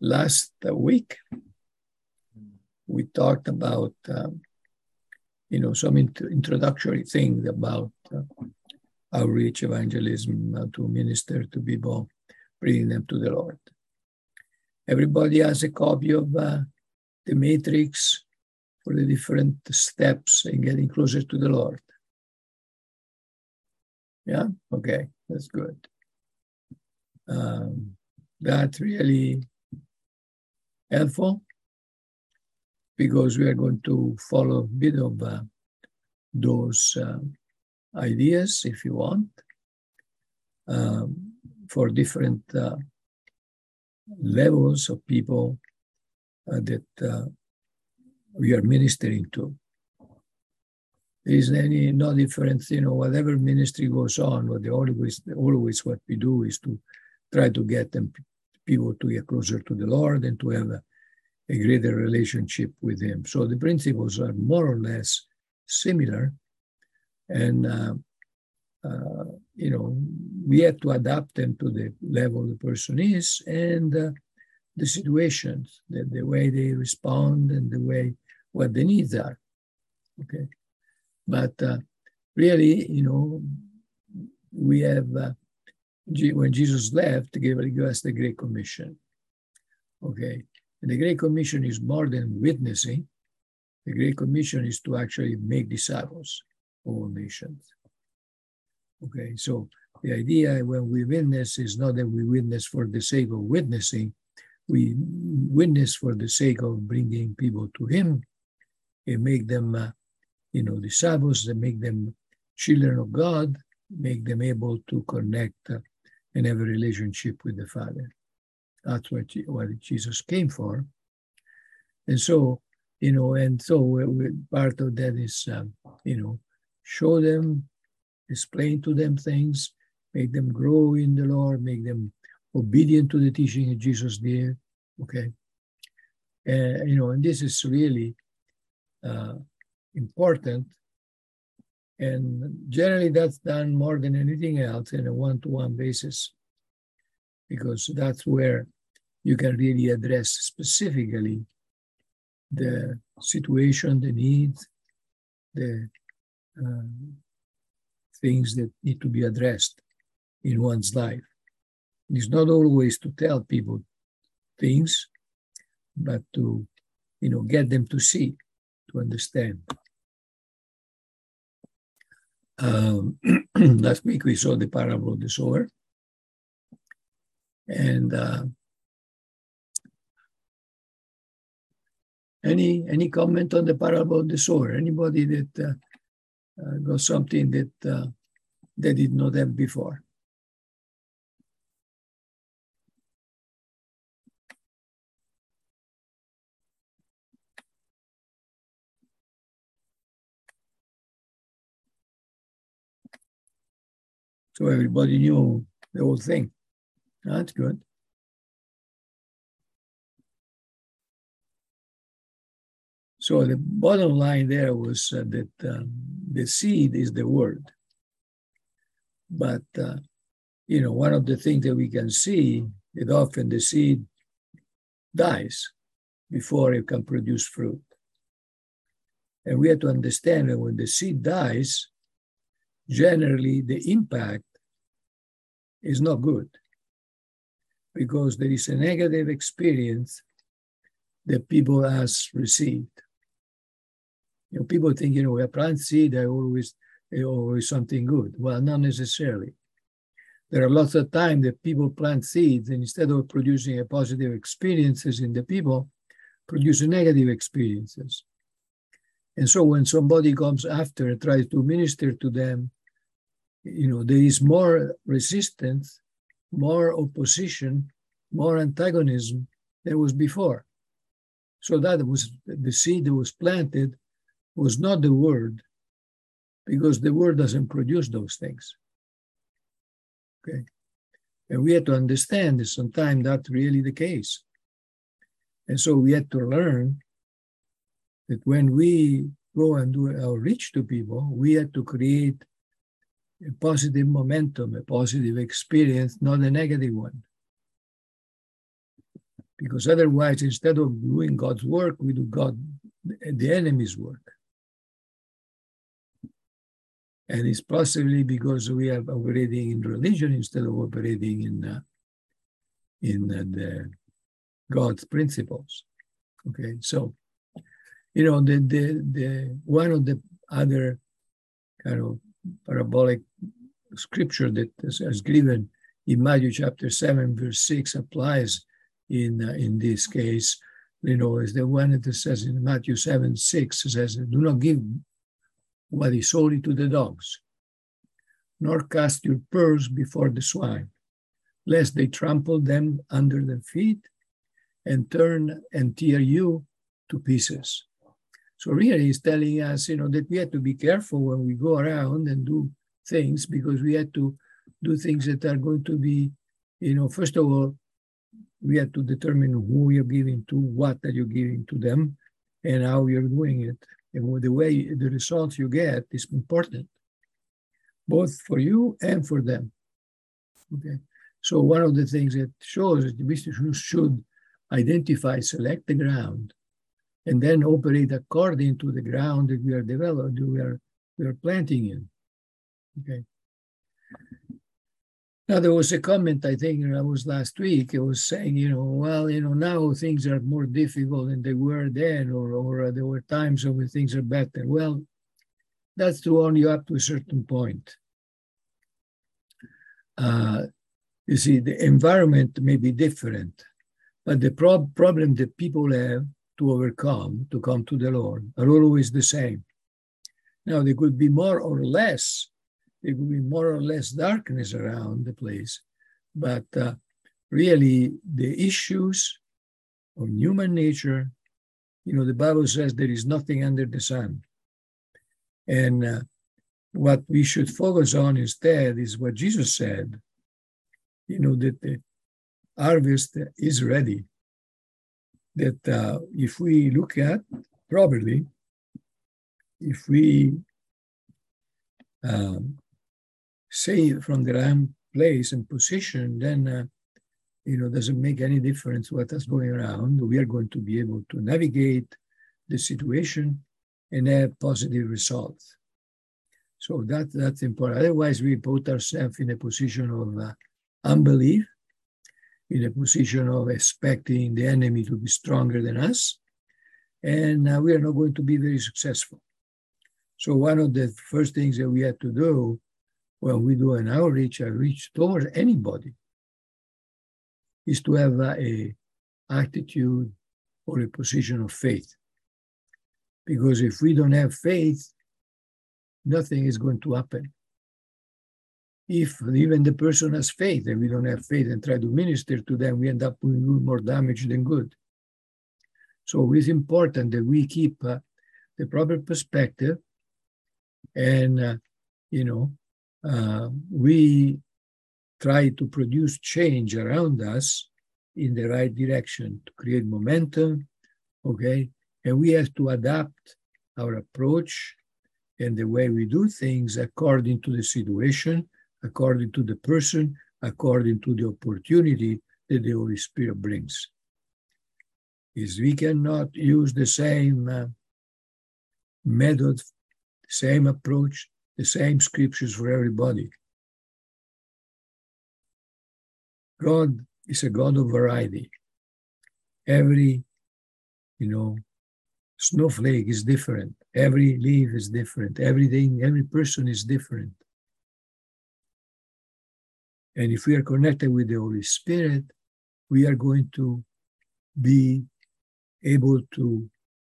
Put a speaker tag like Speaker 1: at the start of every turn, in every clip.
Speaker 1: Last week, we talked about, some introductory things about outreach, evangelism, how to minister to people, bringing them to the Lord. Everybody has a copy of the matrix for the different steps in getting closer to the Lord. Yeah? Okay, that's good. That's really helpful because we are going to follow a bit of those ideas, if you want, for different levels of people that we are ministering to. There isn't no difference, whatever ministry goes on, but always what we do is to try to get people to get closer to the Lord and to have a greater relationship with Him. So the principles are more or less similar, and we have to adapt them to the level the person is and the situations, the way they respond and the way what the needs are. Okay, but really, we have when Jesus left, He gave us the Great Commission. Okay, and the Great Commission is more than witnessing. The Great Commission is to actually make disciples of all nations. Okay, so the idea when we witness is not that we witness for the sake of witnessing. We witness for the sake of bringing people to Him and make them, disciples, that make them children of God, make them able to connect and have a relationship with the Father. That's what Jesus came for. And so, part of that is, show them, explain to them things, make them grow in the Lord, make them obedient to the teaching that Jesus did. Okay. And this is really important. And generally that's done more than anything else in a one-to-one basis, because that's where you can really address specifically the situation, the needs, the things that need to be addressed in one's life. It's not always to tell people things, but to, get them to see, to understand. Last week we saw the parable of the sower. And any comment on the parable of the sower? Anybody that got something that they did not have before? So everybody knew the whole thing. That's good. So the bottom line there was that the seed is the word. But, one of the things that we can see is often the seed dies before it can produce fruit. And we have to understand that when the seed dies, generally the impact is not good, because there is a negative experience that people has received. People think, a plant seed, they always something good. Well, not necessarily. There are lots of times that people plant seeds, and instead of producing a positive experiences in the people, produce negative experiences. And so when somebody comes after and tries to minister to them, there is more resistance, more opposition, more antagonism than was before. So that was the seed that was planted was not the word, because the word doesn't produce those things. Okay. And we have to understand that sometimes that's really the case. And so we had to learn that when we go and do outreach to people, we had to create a positive momentum, a positive experience, not a negative one. Because otherwise, instead of doing God's work, we do the enemy's work. And it's possibly because we are operating in religion instead of operating in the God's principles. Okay, so the one of the other kind of parabolic scripture that is given in Matthew chapter 7, verse 6 applies in this case, is the one that says in Matthew 7, 6, it says, do not give what is holy to the dogs, nor cast your pearls before the swine, lest they trample them under their feet and turn and tear you to pieces. So really he's telling us, that we have to be careful when we go around and do things, because we have to do things that are going to be, first of all, we have to determine who you're giving to, what are you giving to them, and how you're doing it. And the way the results you get is important, both for you and for them. Okay. So one of the things that shows that we should identify, select the ground, and then operate according to the ground that we are developing, we are planting in. Okay. Now, there was a comment, I think that was last week, it was saying, now things are more difficult than they were then, or there were times when things are better. Well, that's true only up to a certain point. You see, the environment may be different, but the problem that people have to overcome, to come to the Lord, are always the same. Now, there could be more or less darkness around the place, but really the issues of human nature, the Bible says there is nothing under the sun. And what we should focus on instead is what Jesus said, that the harvest is ready. That if we look at properly, if we say from the right place and position, then doesn't make any difference what is going around. We are going to be able to navigate the situation and have positive results. So that's important. Otherwise, we put ourselves in a position of unbelief, in a position of expecting the enemy to be stronger than us, and we are not going to be very successful. So one of the first things that we have to do when we do an outreach towards anybody, is to have a attitude or a position of faith. Because if we don't have faith, nothing is going to happen. If even the person has faith and we don't have faith and try to minister to them, we end up doing more damage than good. So it's important that we keep the proper perspective, and we try to produce change around us in the right direction to create momentum, okay? And we have to adapt our approach and the way we do things according to the situation, according to the person, according to the opportunity that the Holy Spirit brings. Is we cannot use the same method, same approach, the same scriptures for everybody. God is a God of variety. Every, snowflake is different. Every leaf is different. Everything, every person is different. And if we are connected with the Holy Spirit, we are going to be able to,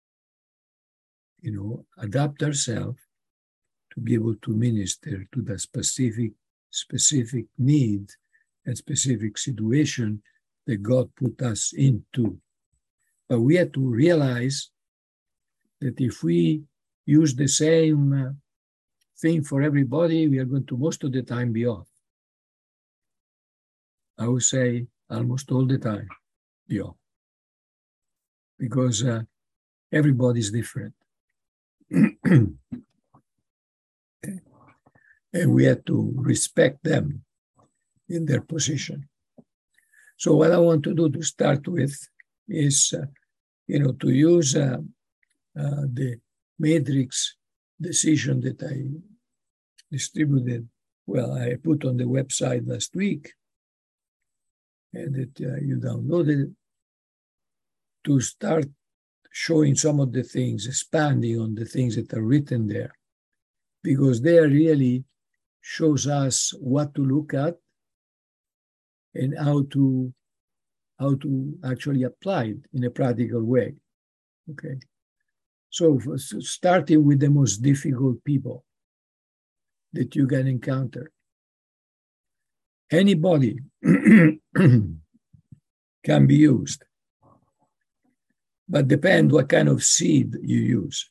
Speaker 1: adapt ourselves to be able to minister to the specific need and specific situation that God put us into. But we have to realize that if we use the same thing for everybody, we are going to most of the time be off. I would say almost all the time be off. Because everybody is different. And we have to respect them in their position. So what I want to do to start with is, to use the matrix decision that I distributed, I put on the website last week, and that you downloaded, to start showing some of the things, expanding on the things that are written there, because they really shows us what to look at and how to actually apply it in a practical way. Okay. So starting with the most difficult people that you can encounter. Anybody can be used, but depend what kind of seed you use.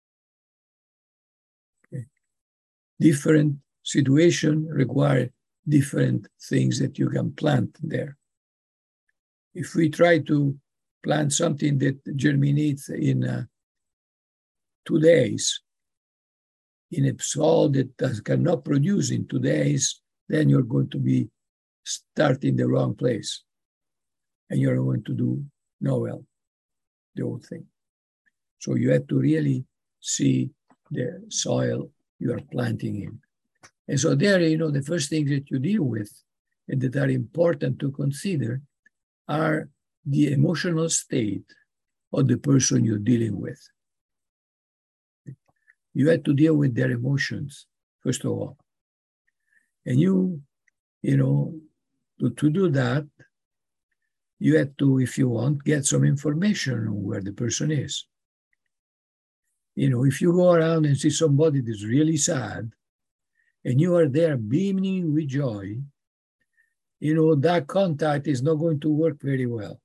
Speaker 1: Okay. Different situation require different things that you can plant there. If we try to plant something that germinates in 2 days, in a soil that cannot produce in 2 days, then you're going to be starting the wrong place. And you're going to do no well, the whole thing. So you have to really see the soil you are planting in. And so there, the first things that you deal with and that are important to consider are the emotional state of the person you're dealing with. You have to deal with their emotions, first of all. And to do that, you have to, if you want, get some information on where the person is. If you go around and see somebody that's really sad, and you are there beaming with joy, that contact is not going to work very well.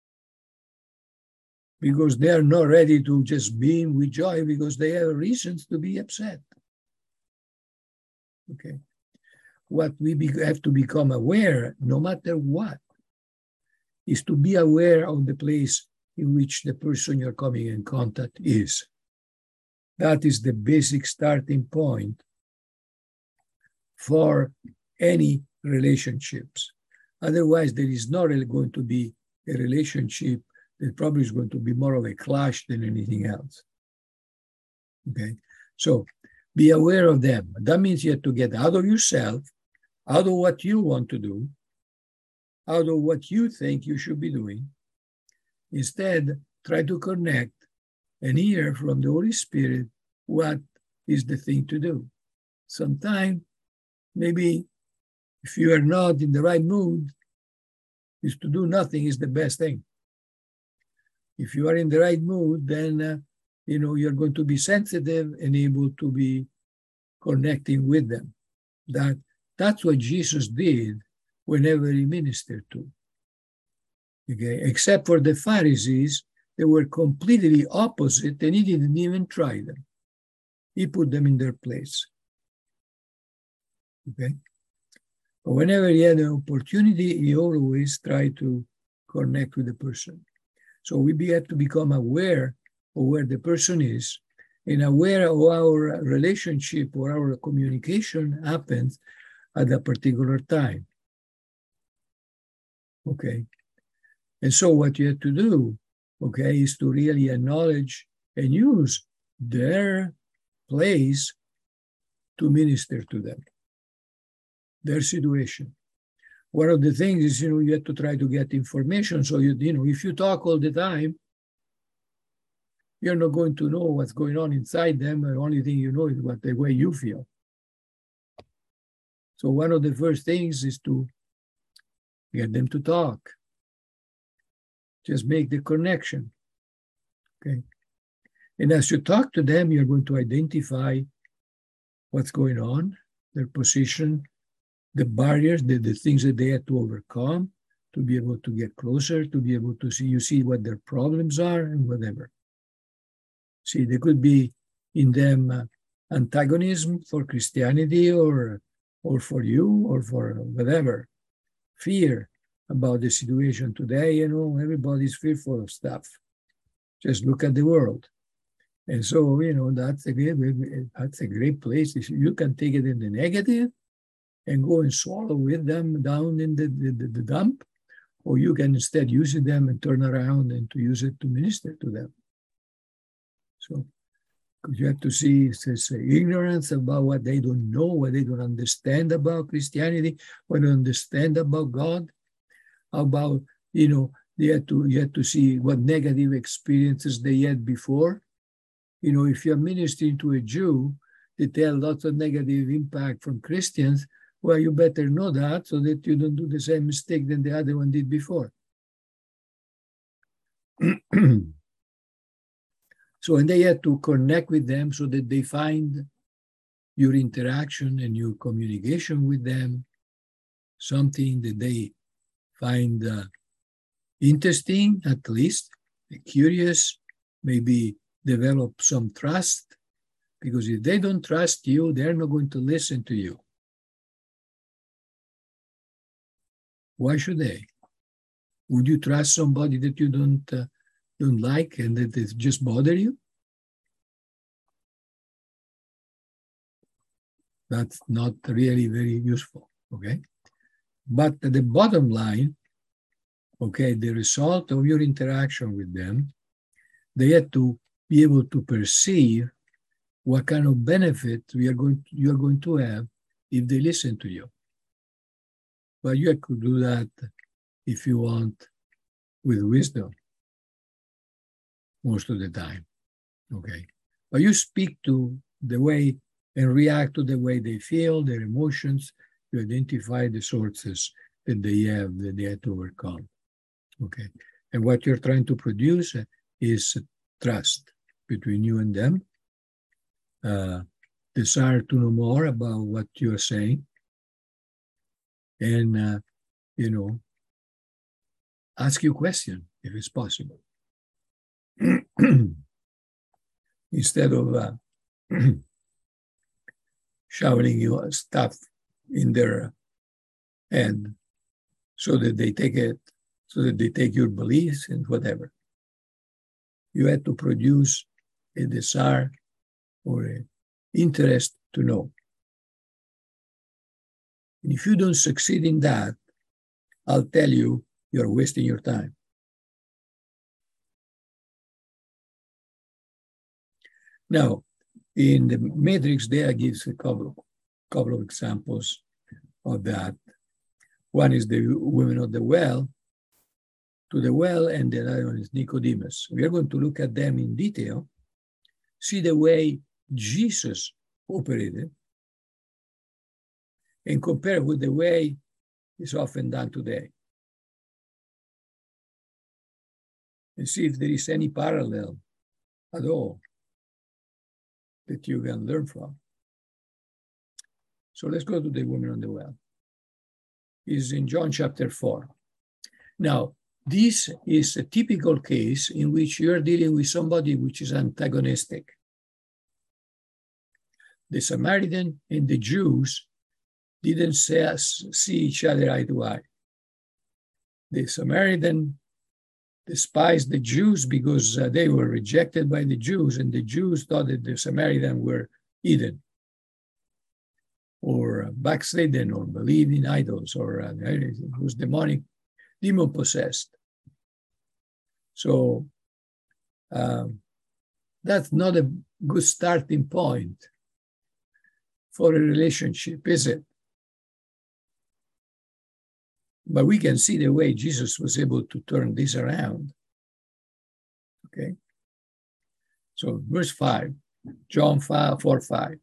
Speaker 1: Because they are not ready to just beam with joy because they have reasons to be upset. Okay. What we have to become aware, no matter what, is to be aware of the place in which the person you're coming in contact is. That is the basic starting point for any relationships. Otherwise, there is not really going to be a relationship. It probably is going to be more of a clash than anything else. Okay, so be aware of them. That means you have to get out of yourself, out of what you want to do, out of what you think you should be doing. Instead, try to connect and hear from the Holy Spirit what is the thing to do. Sometimes, maybe if you are not in the right mood, is to do nothing is the best thing. If you are in the right mood, then you're going to be sensitive and able to be connecting with them. That's what Jesus did whenever he ministered to. Okay, except for the Pharisees, they were completely opposite, and he didn't even try them. He put them in their place. Okay, but whenever he had an opportunity, he always tried to connect with the person. So we have to become aware of where the person is and aware of our relationship or our communication happens at a particular time. Okay. And so what you have to do, okay, is to really acknowledge and use their place to minister to them, their situation. One of the things is, you have to try to get information. So, if you talk all the time, you're not going to know what's going on inside them. The only thing you know is the way you feel. So one of the first things is to get them to talk. Just make the connection. Okay. And as you talk to them, you're going to identify what's going on, their position, the barriers, the things that they had to overcome to be able to get closer, to be able to see what their problems are and whatever. See, there could be in them antagonism for Christianity or for you or for whatever, fear about the situation today. Everybody's fearful of stuff. Just look at the world. And so, that's a great place. You can take it in the negative and go and swallow with them down in the dump, or you can instead use them and turn around and to use it to minister to them. So you have to see this ignorance about what they don't know, what they don't understand about Christianity, what they don't understand about God, about, you have to see what negative experiences they had before. If you're ministering to a Jew, they tell lots of negative impact from Christians. Well, you better know that so that you don't do the same mistake than the other one did before. So, and they had to connect with them so that they find your interaction and your communication with them something that they find interesting, at least, curious, maybe develop some trust, because if they don't trust you, they're not going to listen to you. Why should they? Would you trust somebody that you don't like and that it just bother you? That's not really very useful, okay? But the bottom line, okay, the result of your interaction with them, they have to be able to perceive what kind of benefit you are going to have if they listen to you. But you have to do that, if you want, with wisdom most of the time, okay? But you speak to the way and react to the way they feel, their emotions. You identify the sources that they have to overcome, okay? And what you're trying to produce is trust between you and them, desire to know more about what you're saying, and, ask you a question if it's possible. Instead of shouting you stuff in their head so that they take your beliefs and whatever. You have to produce a desire or an interest to know. And if you don't succeed in that, I'll tell you, you're wasting your time. Now, in the Matrix, there gives a couple of examples of that. One is the women of the well, and the other one is Nicodemus. We are going to look at them in detail, see the way Jesus operated, and compare with the way it's often done today. And see if there is any parallel at all that you can learn from. So let's go to the woman on the well. It's in John chapter 4. Now, this is a typical case in which you're dealing with somebody which is antagonistic. The Samaritan and the Jews didn't see each other eye to eye. The Samaritan despised the Jews because they were rejected by the Jews, and the Jews thought that the Samaritan were heathen or backslidden or believed in idols or was demon possessed. So that's not a good starting point for a relationship, is it? But we can see the way Jesus was able to turn this around. Okay. So verse 5, John 4:5.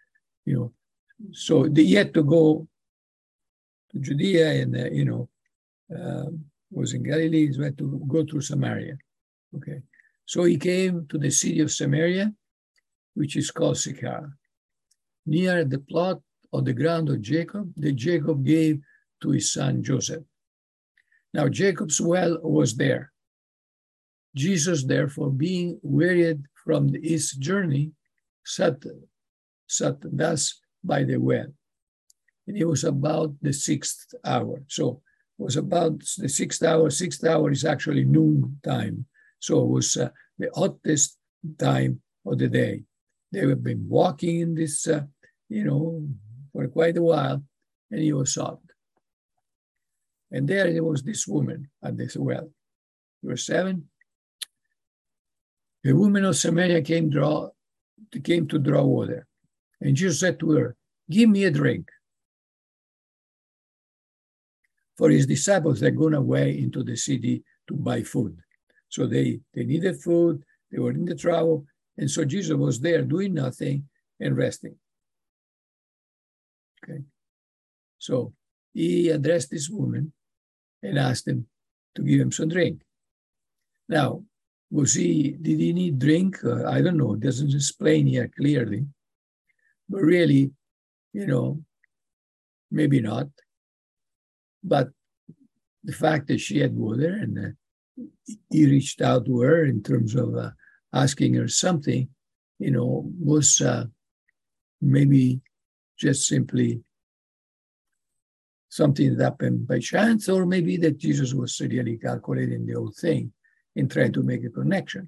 Speaker 1: So they had to go to Judea and, was in Galilee, he had to go through Samaria. Okay. So he came to the city of Samaria, which is called Sychar, near the plot of the ground of Jacob that Jacob gave to his son Joseph. Now Jacob's well was there. Jesus, therefore, being wearied from his journey, sat thus by the well. And it was about the 6th hour. So it was about the 6th hour. 6th hour is actually noon time. So it was the hottest time of the day. They have been walking in this, for quite a while, and he was hot. And there was this woman at this well. Verse 7. The woman of Samaria came to draw water. And Jesus said to her, give me a drink. For his disciples had gone away into the city to buy food. So they needed food, they were in the trouble, and so Jesus was there doing nothing and resting. Okay. So he addressed this woman and asked him to give him some drink. Now, did he need drink? I don't know, it doesn't explain here clearly. But really, maybe not. But the fact that she had water and he reached out to her in terms of asking her something, was maybe just simply something that happened by chance, or maybe that Jesus was really calculating the whole thing and trying to make a connection.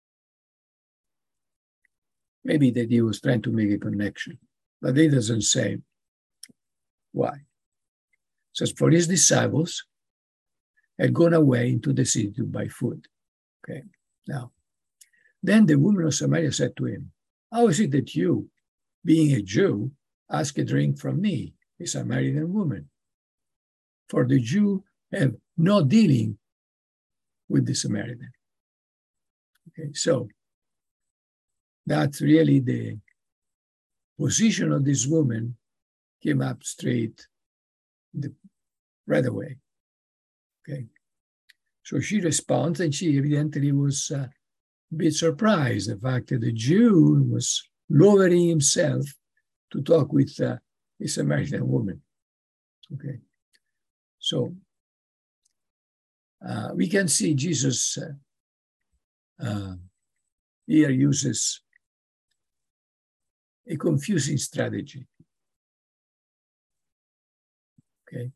Speaker 1: Maybe that he was trying to make a connection, but he doesn't say why. It says, for his disciples had gone away into the city to buy food. Okay. Now, then the woman of Samaria said to him, how is it that you, being a Jew, ask a drink from me, a Samaritan woman? For the Jew have no dealing with the Samaritan. Okay, so that's really the position of this woman came up straight right away. Okay, so she responds, and she evidently was a bit surprised the fact that the Jew was lowering himself to talk with a Samaritan woman. Okay, so we can see Jesus here uses a confusing strategy. Okay.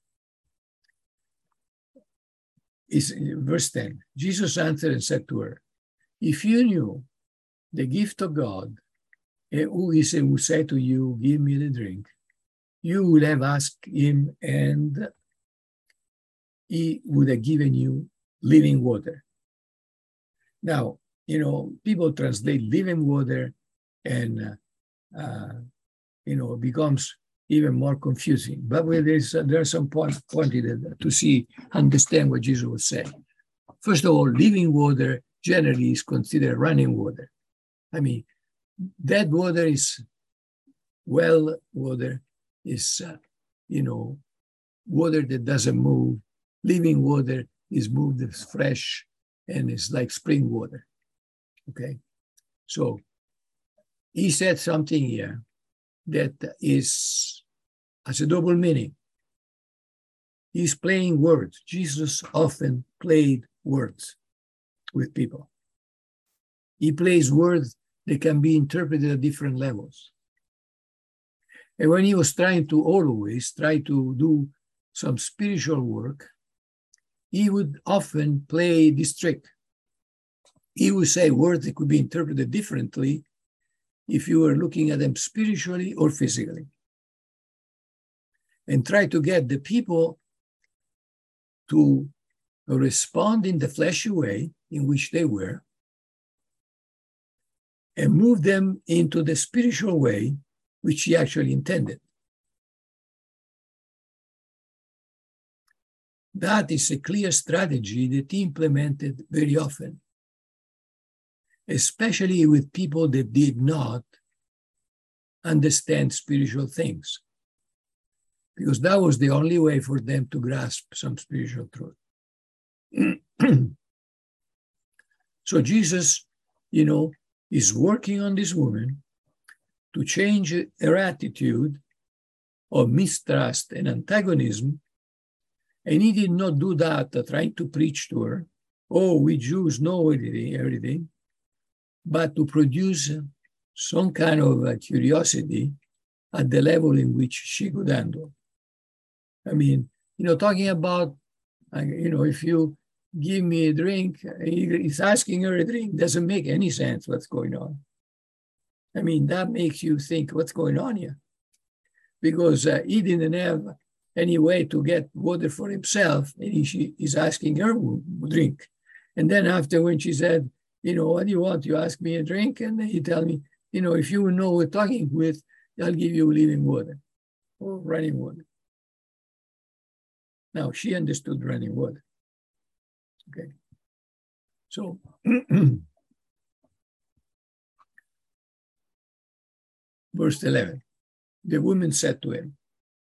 Speaker 1: Verse 10, Jesus answered and said to her, if you knew the gift of God, who is it who said to you, give me the drink, you would have asked him and he would have given you living water. Now, people translate living water and, it becomes even more confusing. But there's some point to understand what Jesus was saying. First of all, living water generally is considered running water. I mean, that water is well water, is, water that doesn't move. Living water is moved, it's fresh, and it's like spring water. Okay? So he said something here that has a double meaning. He's playing words. Jesus often played words with people. He plays words that can be interpreted at different levels. And when he was always try to do some spiritual work, he would often play this trick. He would say words that could be interpreted differently if you were looking at them spiritually or physically, and try to get the people to respond in the fleshy way in which they were and move them into the spiritual way which he actually intended. That is a clear strategy that he implemented very often, especially with people that did not understand spiritual things, because that was the only way for them to grasp some spiritual truth. So Jesus, is working on this woman to change her attitude of mistrust and antagonism. And he did not do that trying to preach to her, oh, we Jews know everything, but to produce some kind of curiosity at the level in which she could handle. I mean, talking about, if you give me a drink, he's asking her a drink, doesn't make any sense what's going on. I mean, that makes you think what's going on here. Because he didn't have any way to get water for himself, and he's asking her to drink. And then after, when she said, what do you want? You ask me a drink, and then you tell me, if you know who we're talking with, I'll give you living water or running water. Now, she understood running water. Okay. So, verse 11, the woman said to him,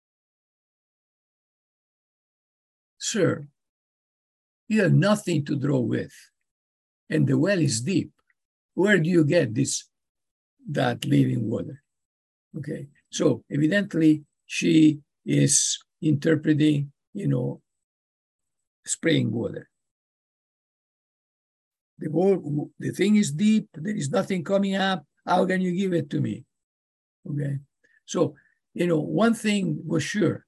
Speaker 1: Sir, you have nothing to draw with, and the well is deep. Where do you get that living water? Okay, so evidently she is interpreting, spring water. The thing is deep, there is nothing coming up. How can you give it to me? Okay, so, one thing was sure.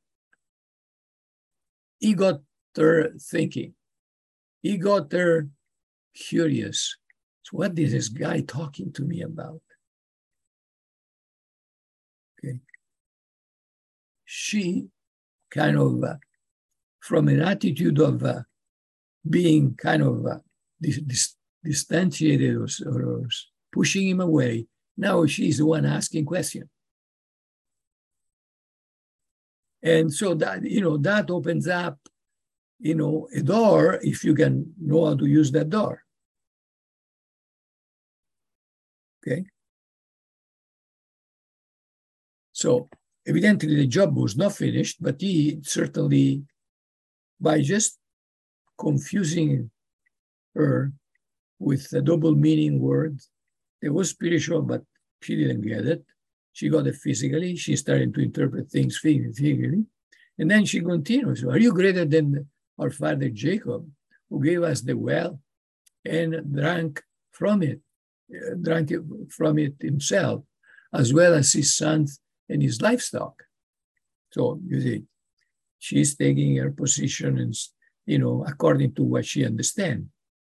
Speaker 1: He got her thinking. He got her curious. So what is this guy talking to me about? Okay. She kind of, from an attitude of being kind of distantiated or pushing him away, now she's the one asking questions. And so that, that opens up, a door, if you can know how to use that door. Okay. So evidently the job was not finished, but he certainly, by just confusing her with a double meaning word, it was spiritual, but she didn't get it. She got it physically. She started to interpret things figuratively. And then she continues, are you greater than our father Jacob, who gave us the well and drank from it himself, as well as his sons and his livestock? So you see, she's taking her position and, according to what she understands.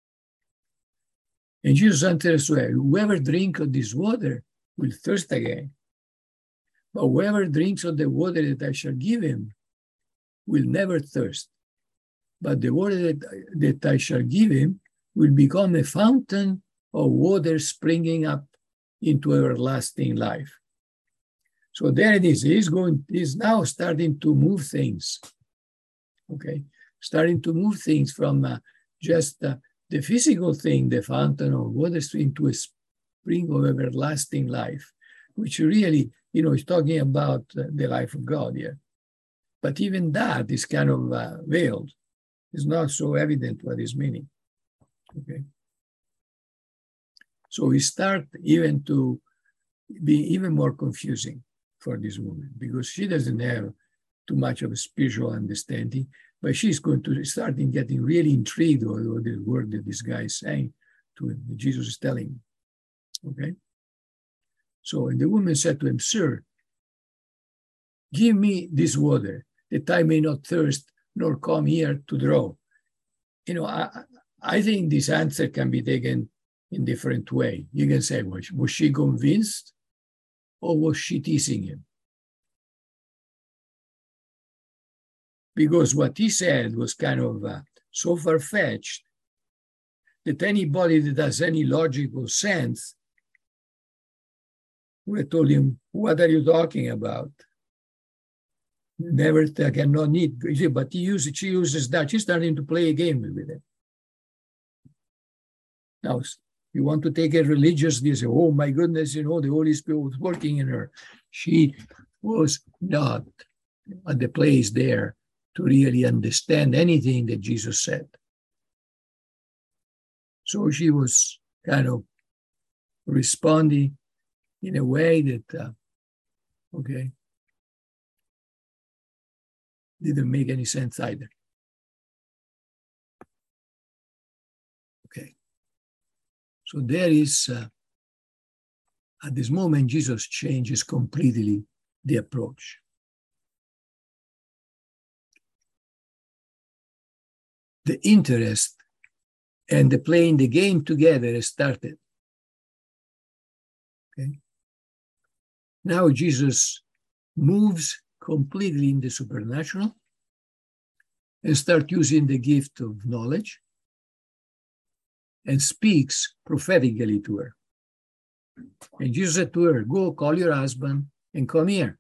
Speaker 1: And Jesus answered, whoever drinks of this water will thirst again. But whoever drinks of the water that I shall give him will never thirst. But the water that I shall give him will become a fountain of water springing up into everlasting life. So there it is. He's now starting to move things. Okay, starting to move things from just the physical thing, the fountain of water, into a spring of everlasting life, which really, is talking about the life of God here. But even that is kind of veiled. It's not so evident what is meaning. Okay. So we start even to be even more confusing for this woman, because she doesn't have too much of a spiritual understanding, but she's going to start getting really intrigued over the word that this guy is saying to him, that Jesus is telling him. Okay. So, and the woman said to him, Sir, give me this water that I may not thirst nor come here to draw. I think this answer can be taken in different way. You can say, was she convinced or was she teasing him? Because what he said was kind of so far-fetched that anybody that has any logical sense would have told him, what are you talking about? Never cannot need, but she uses that. She's starting to play a game with it. Now, you want to take it religiously, say, oh my goodness, the Holy Spirit was working in her. She was not at the place there to really understand anything that Jesus said. So she was kind of responding in a way that, didn't make any sense either. Okay. So there is, at this moment, Jesus changes completely the approach. The interest and the playing the game together has started. Okay. Now Jesus moves completely in the supernatural and start using the gift of knowledge and speaks prophetically to her. And Jesus said to her, go call your husband and come here.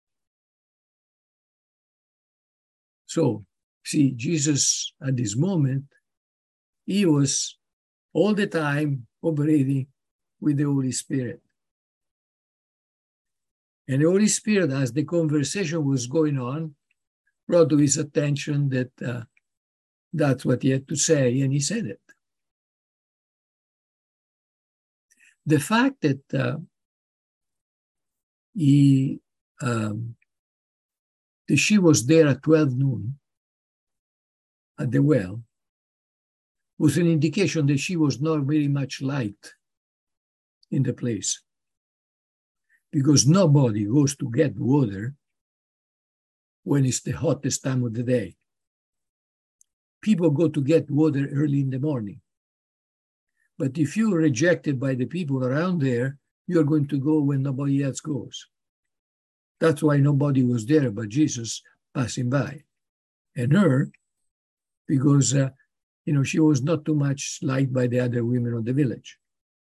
Speaker 1: So, see, Jesus at this moment, he was all the time operating with the Holy Spirit. And the Holy Spirit, as the conversation was going on, brought to his attention that that's what he had to say, and he said it. The fact that that she was there at 12 noon at the well was an indication that she was not very much liked in the place. Because nobody goes to get water when it's the hottest time of the day. People go to get water early in the morning. But if you're rejected by the people around there, you're going to go when nobody else goes. That's why nobody was there but Jesus passing by. And her, because she was not too much liked by the other women of the village.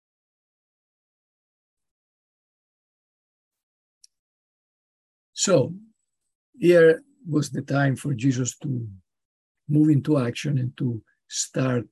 Speaker 1: So here was the time for Jesus to move into action and to start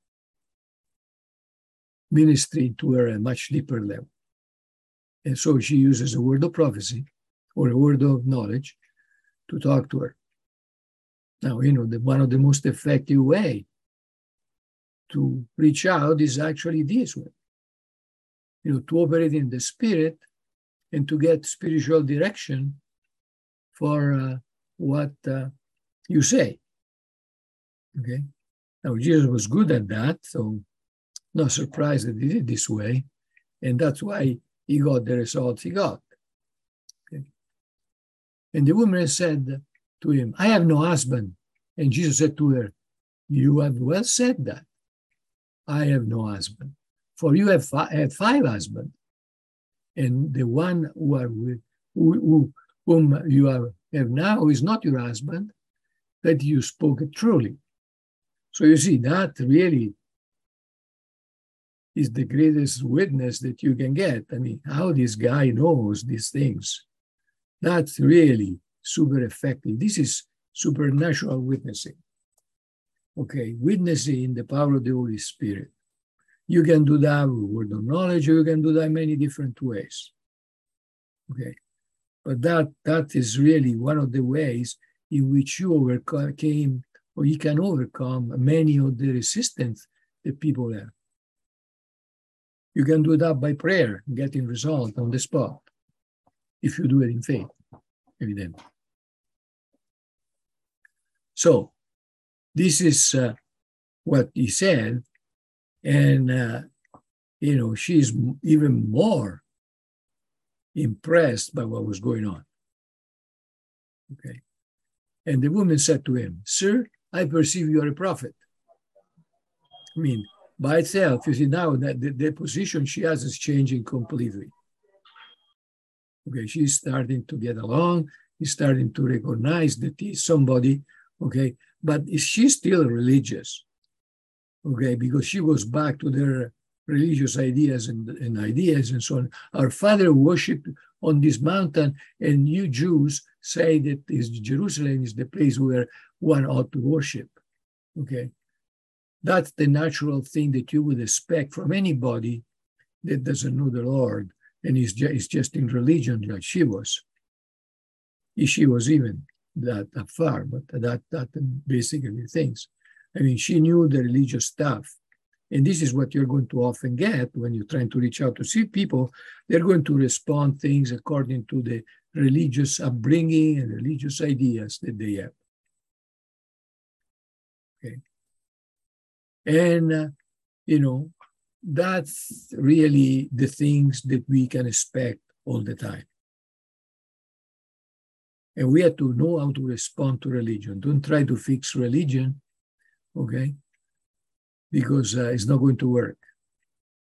Speaker 1: ministry to her at a much deeper level. And so she uses a word of prophecy or a word of knowledge to talk to her. Now, one of the most effective way to reach out is actually this way, to operate in the spirit and to get spiritual direction for what you say. Okay. Now, Jesus was good at that, so not surprised that he did it this way, and that's why he got the results he got. Okay. And the woman said to him, I have no husband. And Jesus said to her, you have well said that. I have no husband. For you have had 5 husbands, and the one whom you have now is not your husband, that you spoke it truly. So you see, that really is the greatest witness that you can get. I mean, how this guy knows these things. That's really super effective. This is supernatural witnessing. Okay, witnessing in the power of the Holy Spirit. You can do that with word of knowledge, or you can do that many different ways. Okay, but that is really one of the ways in which you overcame, or you can overcome many of the resistance that people have. You can do that by prayer, getting result on the spot, if you do it in faith, evidently. So, this is what he said, and she's even more impressed by what was going on. Okay, and the woman said to him, Sir, I perceive you are a prophet. I mean, by itself, you see now that the position she has is changing completely. Okay, she's starting to get along, she's starting to recognize that he's somebody, okay, but she's still religious, okay, because she goes back to their religious ideas and so on. Our father worshipped on this mountain, and you Jews say that Jerusalem is the place where one ought to worship, okay. That's the natural thing that you would expect from anybody that doesn't know the Lord and is just in religion like she was. If she was even that far, but that basically things. I mean, she knew the religious stuff. And this is what you're going to often get when you're trying to reach out to see people. They're going to respond things according to the religious upbringing and religious ideas that they have. Okay. And, that's really the things that we can expect all the time. And we have to know how to respond to religion. Don't try to fix religion, okay? Because it's not going to work.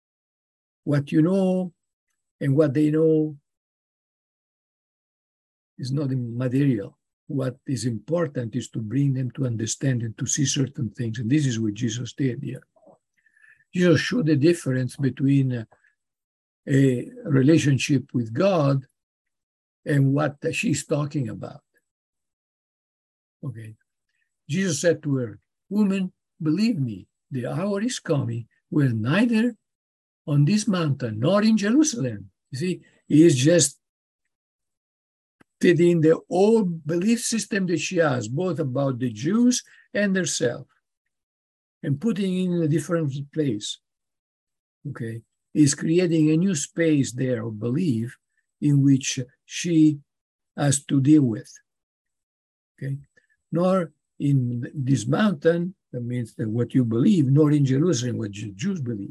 Speaker 1: What you know and what they know It's not material. What is important is to bring them to understand and to see certain things. And this is what Jesus did here. Jesus showed the difference between a relationship with God and what she's talking about. Okay. Jesus said to her, "Woman, believe me, the hour is coming where neither on this mountain nor in Jerusalem," you see, he is just fitting the old belief system that she has, both about the Jews and herself, and putting it in a different place. Okay. Is creating a new space there of belief in which she has to deal with. Okay. Nor in this mountain, that means that what you believe, nor in Jerusalem, what Jews believe.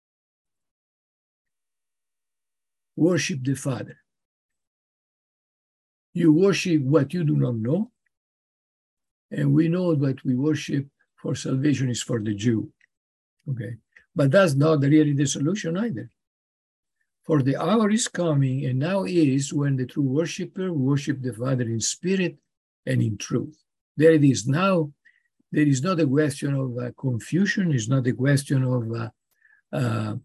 Speaker 1: Worship the Father. You worship what you do not know, and we know that we worship for salvation is for the Jew. Okay. But that's not really the solution either. For the hour is coming, and now is, when the true worshiper worship the Father in spirit and in truth. There it is. Now, there is not a question of confusion. It's not a question of,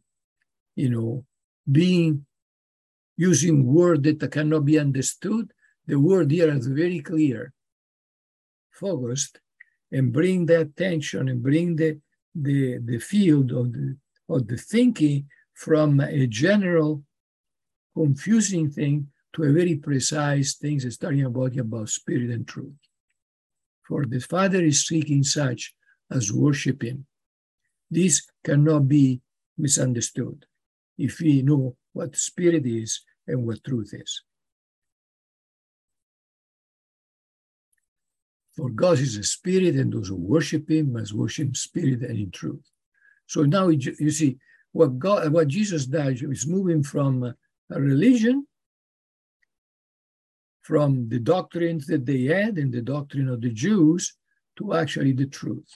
Speaker 1: using word that cannot be understood. The word here is very clear, focused, and bring the attention and bring the field of the thinking from a general confusing thing to a very precise thing, starting about spirit and truth. For the Father is seeking such as worship him. This cannot be misunderstood if we know what spirit is and what truth is. For God is a spirit, and those who worship him must worship in spirit and in truth. So now you see what Jesus does is moving from a religion, from the doctrines that they had and the doctrine of the Jews, to actually the truth,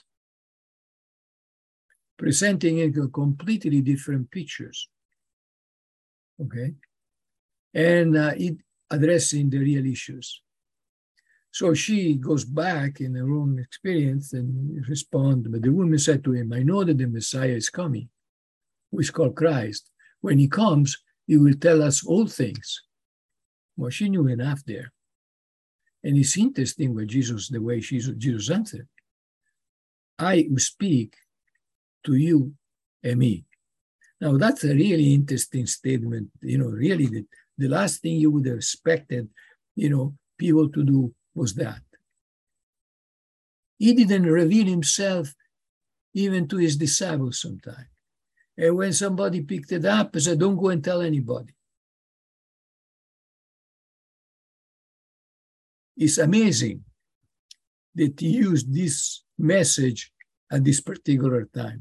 Speaker 1: presenting it completely different pictures. Okay, and it addressing the real issues. So she goes back in her own experience and responds, but the woman said to him, "I know that the Messiah is coming, who is called Christ. When he comes, he will tell us all things." Well, she knew enough there. And it's interesting what the way Jesus answered. "I who speak to you and me." Now, that's a really interesting statement. Really, the last thing you would have expected, people to do was that. He didn't reveal himself even to his disciples sometimes. And when somebody picked it up, he said, "Don't go and tell anybody." It's amazing that he used this message at this particular time.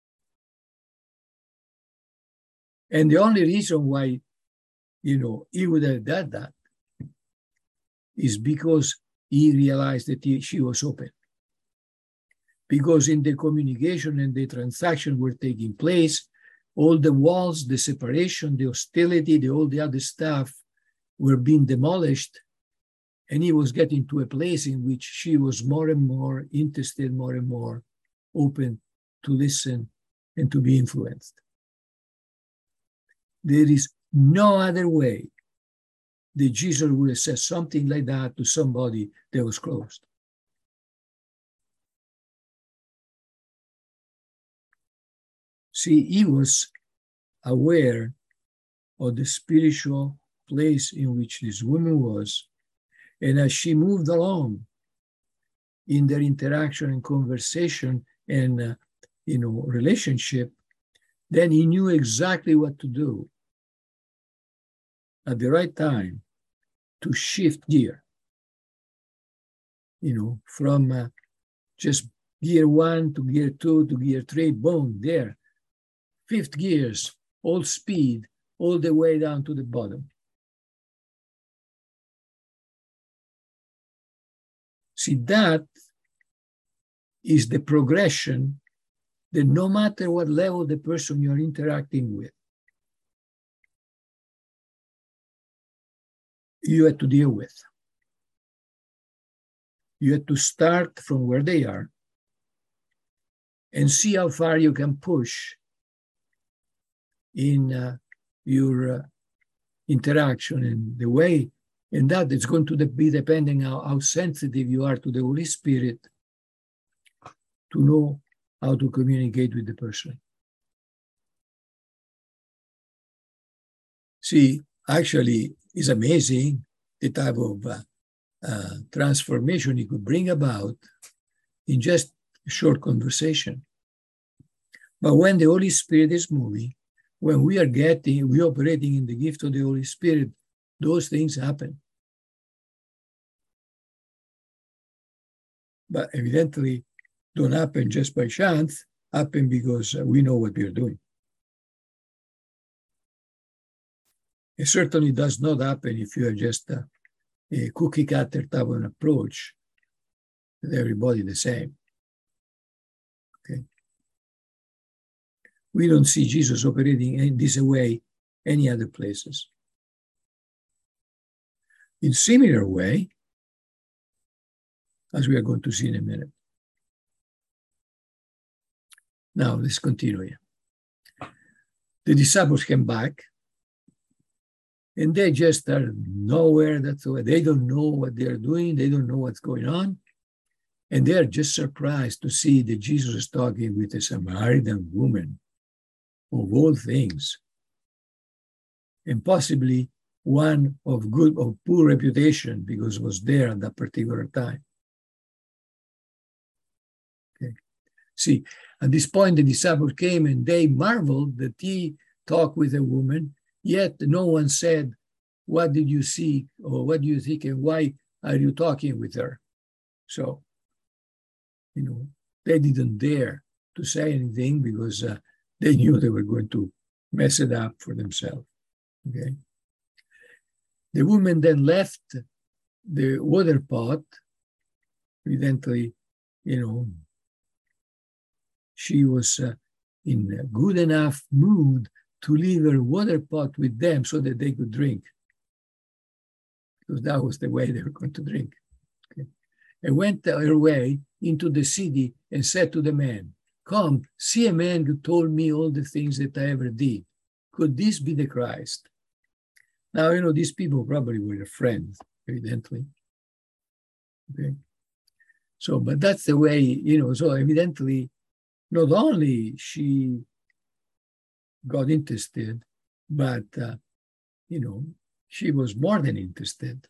Speaker 1: And the only reason why, he would have done that is because he realized that she was open. Because in the communication and the transaction were taking place, all the walls, the separation, the hostility, all the other stuff were being demolished. And he was getting to a place in which she was more and more interested, more and more open to listen and to be influenced. There is no other way that Jesus would have said something like that to somebody that was closed. See, he was aware of the spiritual place in which this woman was. And as she moved along in their interaction and conversation and, relationship, then he knew exactly what to do at the right time to shift gear, from just gear 1 to gear 2 to gear 3, boom, there. 5th gears, all speed, all the way down to the bottom. See, that is the progression that no matter what level the person you're interacting with, you have to deal with. You have to start from where they are and see how far you can push in your interaction and the way, and that is going to be depending how sensitive you are to the Holy Spirit to know how to communicate with the person. See, actually, it's amazing the type of transformation you could bring about in just a short conversation. But when the Holy Spirit is moving, when we operating in the gift of the Holy Spirit, those things happen. But evidently, don't happen just by chance, happen because we know what we're doing. It certainly does not happen if you are just a cookie cutter type of an approach with everybody the same. Okay. We don't see Jesus operating in this way any other places. In similar way, as we are going to see in a minute. Now, let's continue here. The disciples came back, and they just are nowhere. That's why they don't know what they're doing. They don't know what's going on. And they're just surprised to see that Jesus is talking with a Samaritan woman, of all things, and possibly one of poor reputation because it was there at that particular time. Okay. See, at this point, the disciples came and they marveled that he talked with a woman, yet no one said, "What did you see?" or "What do you think?" and "Why are you talking with her?" So, they didn't dare to say anything because they knew they were going to mess it up for themselves. Okay. The woman then left the water pot. Evidently, she was in a good enough mood to leave her water pot with them so that they could drink. Because that was the way they were going to drink. Okay. And went her way into the city and said to the man, "Come, see a man who told me all the things that I ever did. Could this be the Christ?" Now, these people probably were friends, evidently. Okay. So, but that's the way, so evidently, not only she got interested, but, she was more than interested.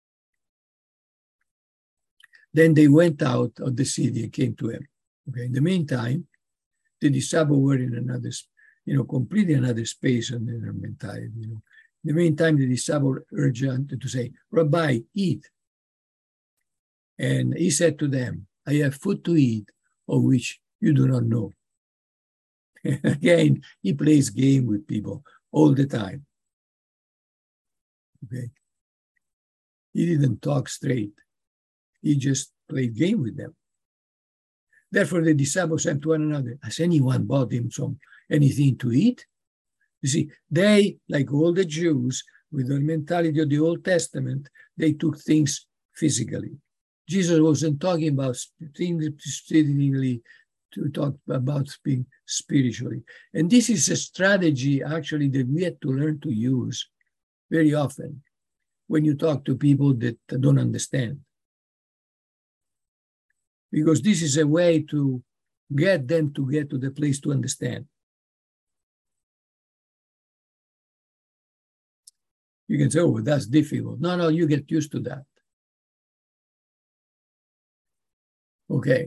Speaker 1: Then they went out of the city and came to him. Okay. In the meantime, the disciples were in another, completely another space and their mentality. In the meantime, the disciples urged him to say, "Rabbi, eat." And he said to them, "I have food to eat of which you do not know." Again, he plays game with people all the time. Okay. He didn't talk straight. He just played game with them. Therefore, the disciples said to one another, "Has anyone bought him anything to eat?" You see, they, like all the Jews, with the mentality of the Old Testament, they took things physically. Jesus wasn't talking about things spiritually, to talk about being spiritually. And this is a strategy, actually, that we have to learn to use very often when you talk to people that don't understand. Because this is a way to get them to get to the place to understand. You can say, "Oh, that's difficult." No, you get used to that. Okay.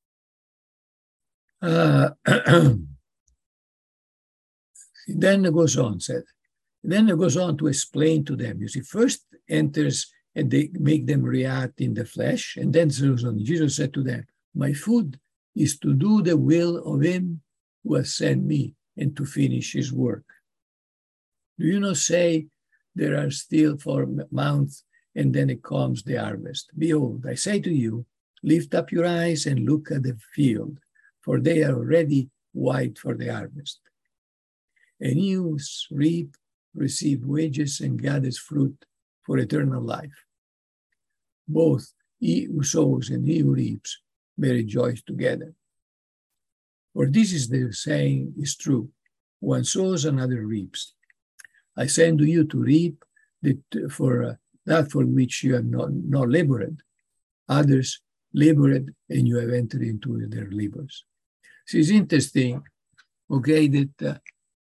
Speaker 1: Then it goes on, Then it goes on to explain to them. You see, first enters and they make them react in the flesh, and then goes on. Jesus said to them, "My food is to do the will of him who has sent me and to finish his work. Do you not say there are still 4 months and then it comes the harvest? Behold, I say to you, lift up your eyes and look at the field, for they are already white for the harvest. And you reap, receive wages, and gathers fruit for eternal life. Both he who sows and he who reaps may rejoice together. For this is the saying is true. One sows, another reaps. I send to you to reap for that for which you have not labored. Others labored, and you have entered into their labors. So it's interesting, okay, that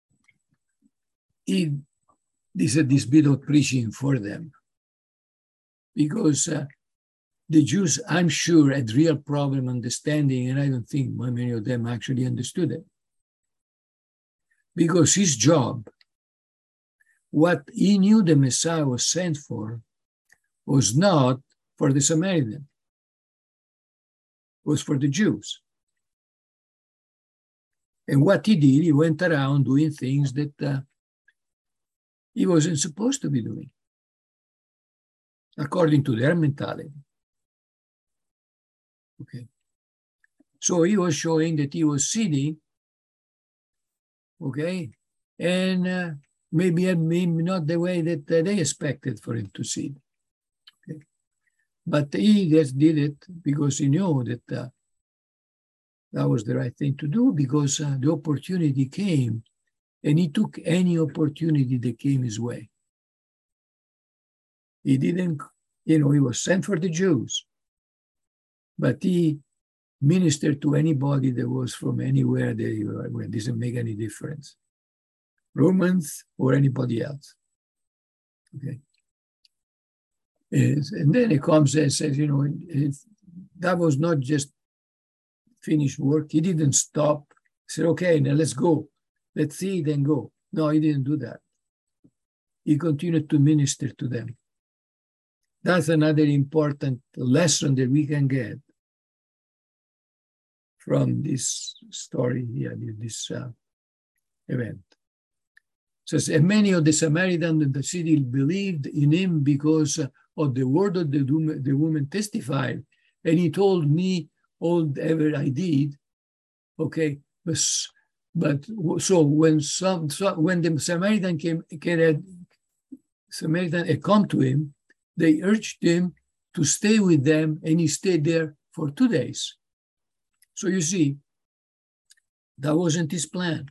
Speaker 1: this bit of preaching for them, because the Jews, I'm sure, had real problem understanding, and I don't think many of them actually understood it. Because his job, what he knew the Messiah was sent for, was not for the Samaritan, was for the Jews. And what he did, he went around doing things that he wasn't supposed to be doing, according to their mentality. Okay. So he was showing that he was sitting, okay, and maybe not the way that they expected for him to sit. Okay. But he just did it because he knew that that was the right thing to do, because the opportunity came, and he took any opportunity that came his way. He didn't, he was sent for the Jews, but he ministered to anybody that was from anywhere they were. It doesn't make any difference. Romans or anybody else. Okay. And then it comes and says, that was not just finished work. He didn't stop. He said, okay, now let's go. Let's see, then go. No, he didn't do that. He continued to minister to them. That's another important lesson that we can get from this story here, this event. It says, and many of the Samaritans in the city believed in him because of the word of the woman testified. And he told me all ever I did. Okay, but so when the Samaritan had come to him, they urged him to stay with them, and he stayed there for 2 days. So you see, that wasn't his plan.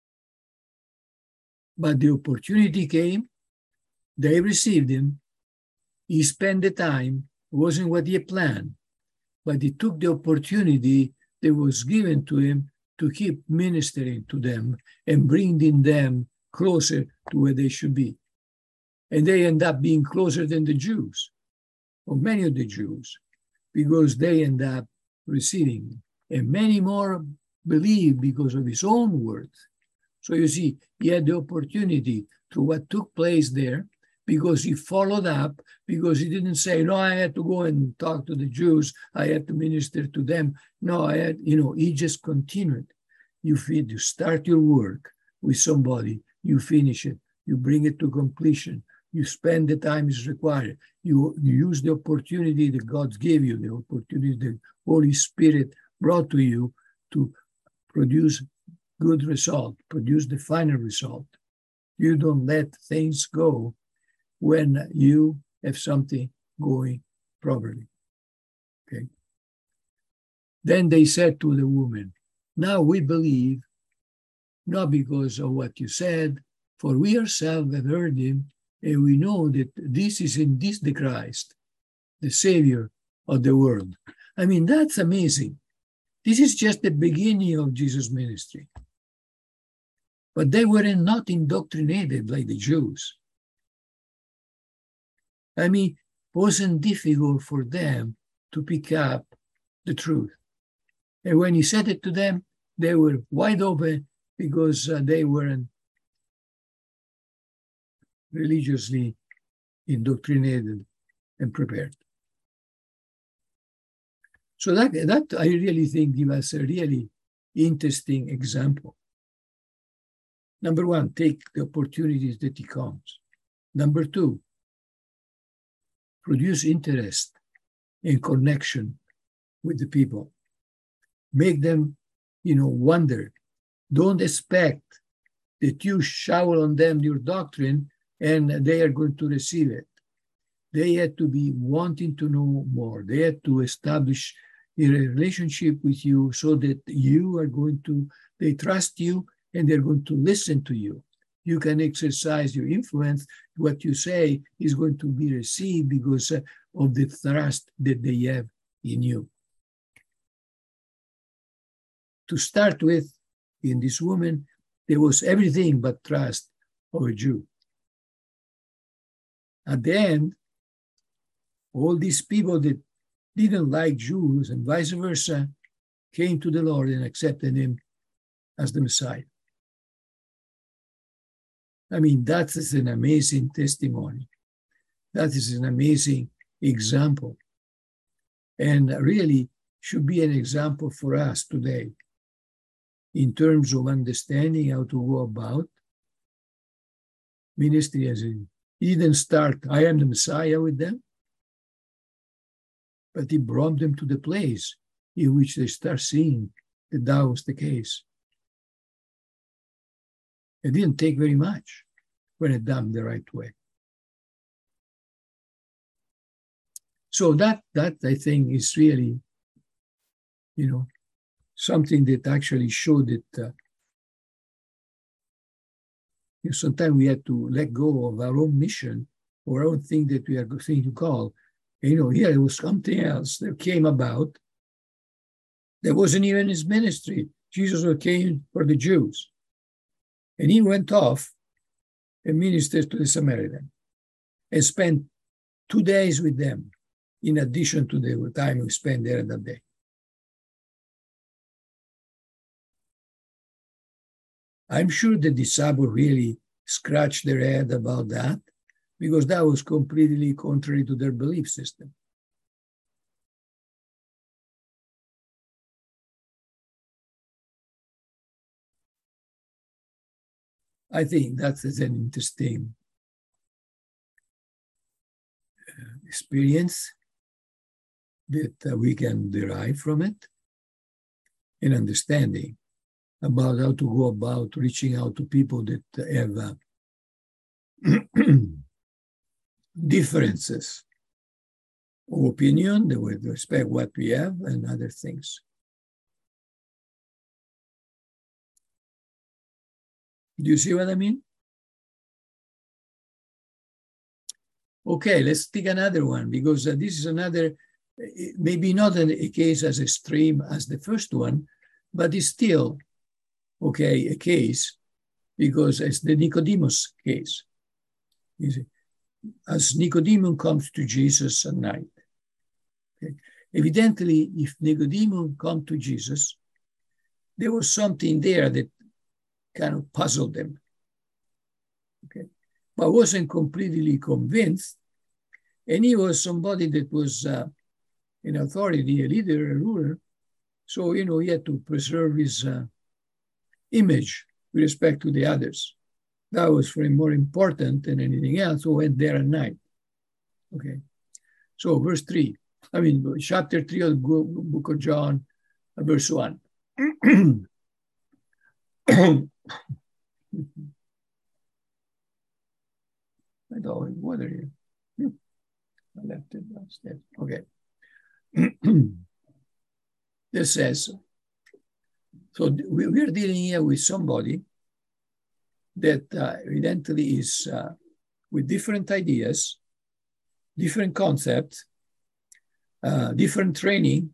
Speaker 1: But the opportunity came, they received him, he spent the time, it wasn't what he had planned, but he took the opportunity that was given to him to keep ministering to them and bringing them closer to where they should be. And they end up being closer than the Jews, or many of the Jews, because they end up receiving. And many more believe because of his own words. So you see, he had the opportunity through what took place there, because he followed up, because he didn't say, no, I had to go and talk to the Jews, I had to minister to them. No, he just continued. You start your work with somebody, you finish it, you bring it to completion, you spend the time is required, you use the opportunity that God gave you, the opportunity the Holy Spirit brought to you to produce good result, produce the final result. You don't let things go when you have something going properly. Okay. Then they said to the woman, now we believe, not because of what you said, for we ourselves have heard him, and we know that this is the Christ, the Savior of the world. I mean, that's amazing. This is just the beginning of Jesus' ministry. But they were not indoctrinated like the Jews. I mean, it wasn't difficult for them to pick up the truth. And when he said it to them, they were wide open because they weren't religiously indoctrinated and prepared. So that I really think gives us a really interesting example. Number one, take the opportunities that it comes. Number two, produce interest and connection with the people. Make them, wonder. Don't expect that you shower on them your doctrine and they are going to receive it. They had to be wanting to know more. They had to establish a relationship with you so that you are going to, they trust you and they're going to listen to you. You can exercise your influence. What you say is going to be received because of the trust that they have in you. To start with, in this woman, there was everything but trust of a Jew. At the end, all these people that didn't like Jews and vice versa came to the Lord and accepted him as the Messiah. I mean, that is an amazing testimony. That is an amazing example. And really should be an example for us today in terms of understanding how to go about ministry. As he didn't start, I am the Messiah with them, but he brought them to the place in which they start seeing that that was the case. It didn't take very much when it's done the right way. So that I think is really, something that actually showed that sometimes we have to let go of our own mission or our own thing that we are going to call. Here it was something else that came about. That wasn't even his ministry. Jesus came for the Jews. And he went off and ministered to the Samaritan and spent 2 days with them in addition to the time we spent there that day. I'm sure the disciples really scratched their head about that because that was completely contrary to their belief system. I think that is an interesting experience that we can derive from it, an understanding about how to go about reaching out to people that have differences of opinion, they would respect what we have and other things. Do you see what I mean? Okay, let's take another one because this is another, maybe not a case as extreme as the first one, but it's still, okay, a case because it's the Nicodemus case. You see, as Nicodemus comes to Jesus at night. Okay. Evidently, if Nicodemus come to Jesus, there was something there that kind of puzzled them. Okay, but wasn't completely convinced. And he was somebody that was an authority, a leader, a ruler. So, he had to preserve his image with respect to the others. That was for him more important than anything else. So went there at night. Okay. So chapter 3 of the book of John, verse 1. I don't water here. I left it downstairs. Okay. This says, so we're dealing here with somebody that evidently is with different ideas, different concepts, different training,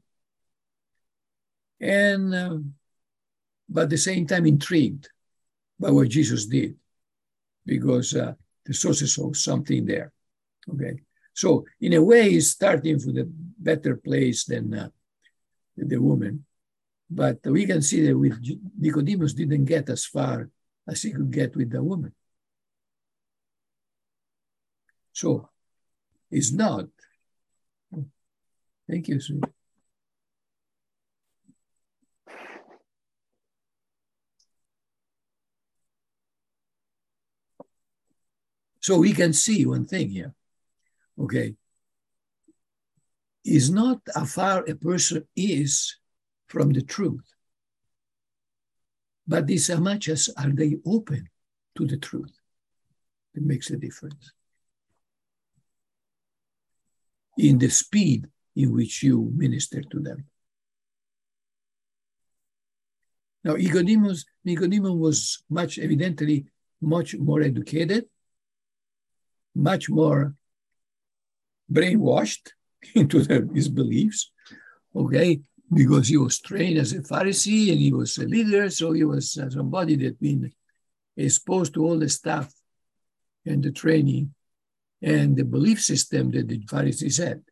Speaker 1: and but at the same time intrigued by what Jesus did, because the sources of something there. Okay, so in a way, he's starting from a better place than the woman, but we can see that with Nicodemus didn't get as far as he could get with the woman. So it's not. Thank you, sweet. So we can see one thing here, okay? Is not how far a person is from the truth, but it's how much as are they open to the truth that makes a difference. in the speed in which you minister to them. Now, Nicodemus was evidently much more educated, much more brainwashed into his beliefs, okay, because he was trained as a Pharisee and he was a leader, so he was somebody that been exposed to all the stuff and the training and the belief system that the Pharisees had.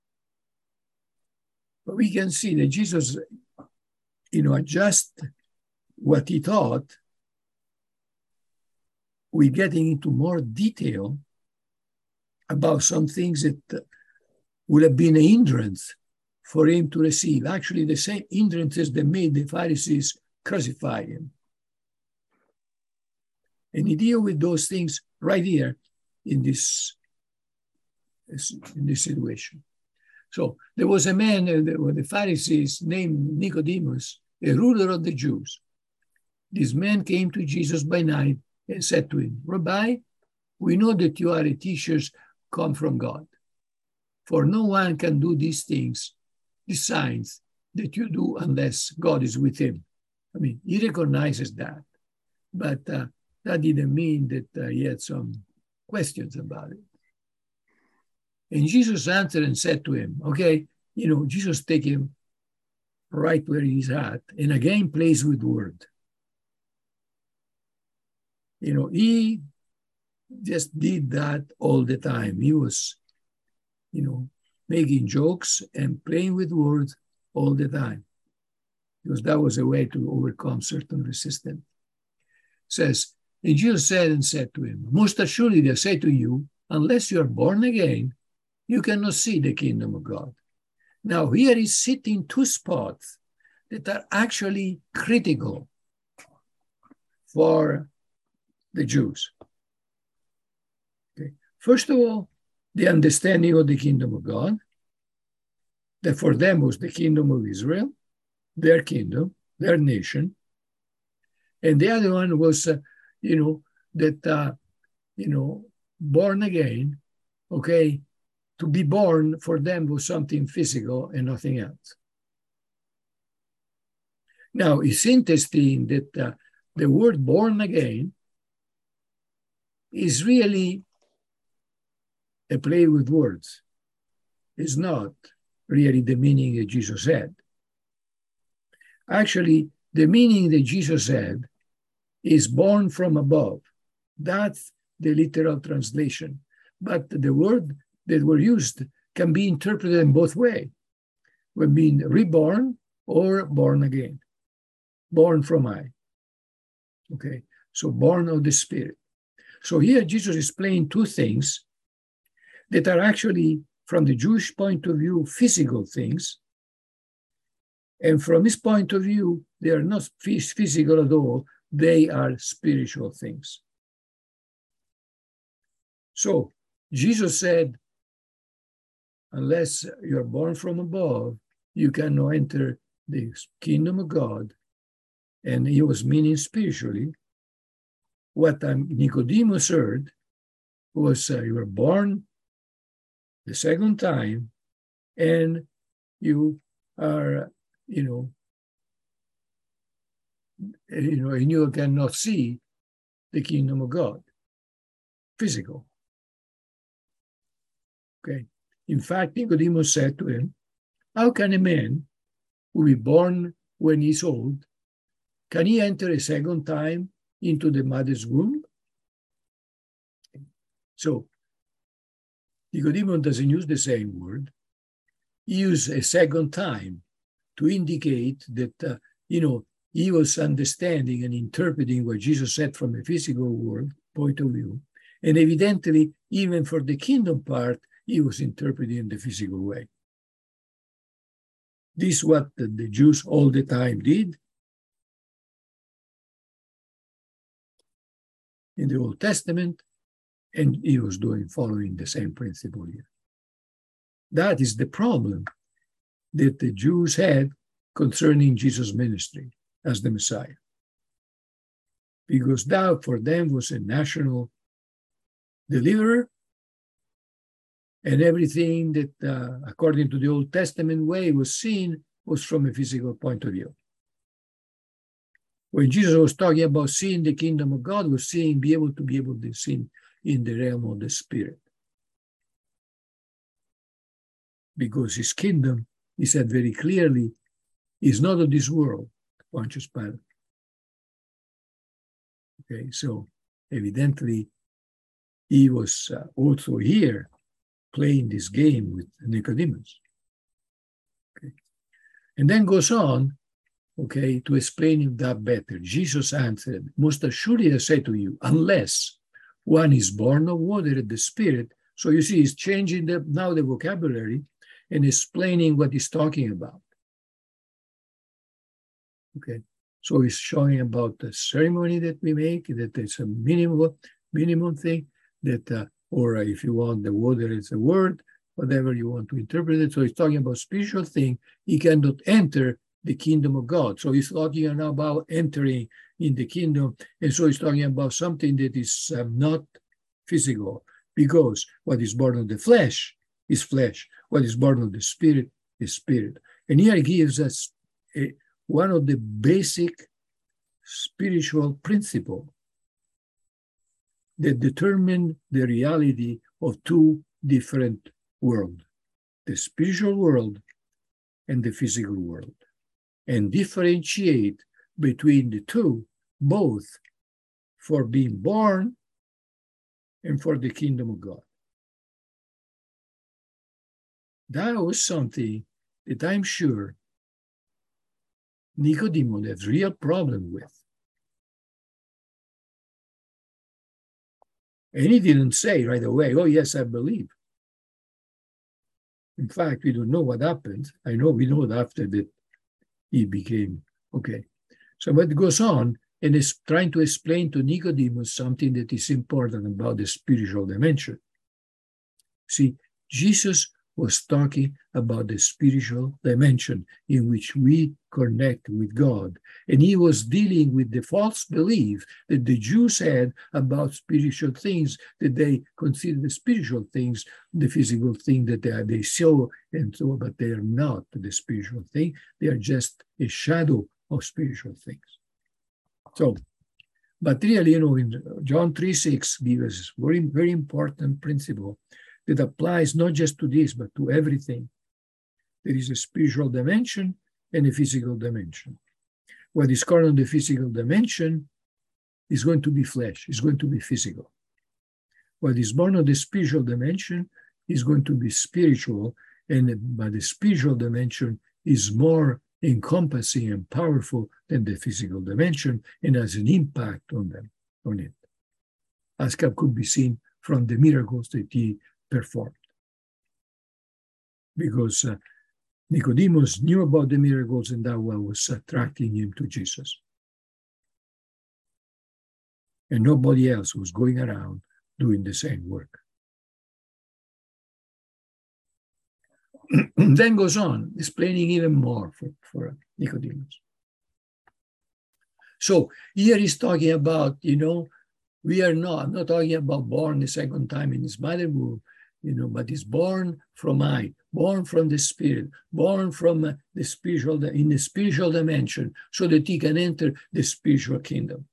Speaker 1: But we can see that Jesus, adjust what he taught. We're getting into more detail about some things that would have been a hindrance for him to receive. Actually, the same hindrances that made the Pharisees crucify him. And he deals with those things right here in this situation. So there was a man, the Pharisees, named Nicodemus, a ruler of the Jews. This man came to Jesus by night and said to him, "Rabbi, we know that you are a teacher come from God. For no one can do these things, these signs that you do, unless God is with him." I mean, he recognizes that. But that didn't mean that he had some questions about it. And Jesus answered and said to him, okay, Jesus take him right where he's at, and again plays with word. He just did that all the time. He was, making jokes and playing with words all the time, because that was a way to overcome certain resistance. Says, and Jesus said to him, "Most assuredly I say to you, unless you are born again, you cannot see the kingdom of God." Now here he's sitting two spots that are actually critical for the Jews. Okay. First of all, the understanding of the kingdom of God, that for them was the kingdom of Israel, their kingdom, their nation. And the other one was, born again, okay, to be born for them was something physical and nothing else. Now, it's interesting that the word born again is really a play with words. It's not really the meaning that Jesus had. Actually, the meaning that Jesus had is born from above. That's the literal translation. But the word that were used can be interpreted in both ways. We're being reborn or born again. Born from I. Okay, so born of the Spirit. So here Jesus is playing two things that are actually, from the Jewish point of view, physical things. And from his point of view, they are not physical at all. They are spiritual things. So Jesus said, unless you are born from above, you cannot enter the kingdom of God. And he was meaning spiritually. What Nicodemus heard was you were born the second time, and you are, and you cannot see the kingdom of God, physical. Okay. In fact, Nicodemus said to him, how can a man who be born when he's old, can he enter a second time into the mother's womb? So Nicodemus doesn't use the same word. He used a second time to indicate that, he was understanding and interpreting what Jesus said from a physical world point of view. And evidently, even for the kingdom part, he was interpreting in the physical way. This is what the Jews all the time did. In the Old Testament, and he was following the same principle here. That is the problem that the Jews had concerning Jesus' ministry as the Messiah. Because that for them was a national deliverer, And everything that, according to the Old Testament way, was seen was from a physical point of view. When Jesus was talking about seeing the kingdom of God, was seeing, be able to see in the realm of the spirit. Because his kingdom, he said very clearly, is not of this world, Pontius Pilate. Okay, so evidently he was also here playing this game with Nicodemus. Okay. And then goes on, okay, to explain that better. Jesus answered, most assuredly I say to you, unless one is born of water and the Spirit. So you see, he's changing now the vocabulary and explaining what he's talking about. Okay, so he's showing about the ceremony that we make, that it's a minimum thing, that, or if you want, the water is a word, whatever you want to interpret it. So he's talking about spiritual thing. He cannot enter the kingdom of God. So he's talking now about entering in the kingdom. And so he's talking about something that is not physical, because what is born of the flesh is flesh. What is born of the spirit is spirit. And here he gives us one of the basic spiritual principles that determine the reality of two different worlds, the spiritual world and the physical world, and differentiate between the two, both for being born and for the kingdom of God. That was something that I'm sure Nicodemus has real problem with. And he didn't say right away, oh, yes, I believe. In fact, we don't know what happened. We know that after that he became, okay. So what goes on and is trying to explain to Nicodemus something that is important about the spiritual dimension. See, Jesus was talking about the spiritual dimension in which we connect with God. And he was dealing with the false belief that the Jews had about spiritual things, that they consider the spiritual things, the physical thing that they saw, and so, but they are not the spiritual thing. They are just a shadow of spiritual things. So, but really, in John 3:6 gives us very, very important principle that applies not just to this, but to everything. There is a spiritual dimension and a physical dimension. What is called on the physical dimension is going to be flesh, is going to be physical. What is born of the spiritual dimension is going to be spiritual, but the spiritual dimension is more encompassing and powerful than the physical dimension and has an impact on it, as could be seen from the miracles that he performed. Because Nicodemus knew about the miracles, and that was attracting him to Jesus. And nobody else was going around doing the same work. Then goes on, explaining even more for Nicodemus. So here he's talking about, we are not, I'm not talking about born the second time in his mother womb, but is born from born from the Spirit, born from the spiritual, in the spiritual dimension, so that he can enter the spiritual kingdom.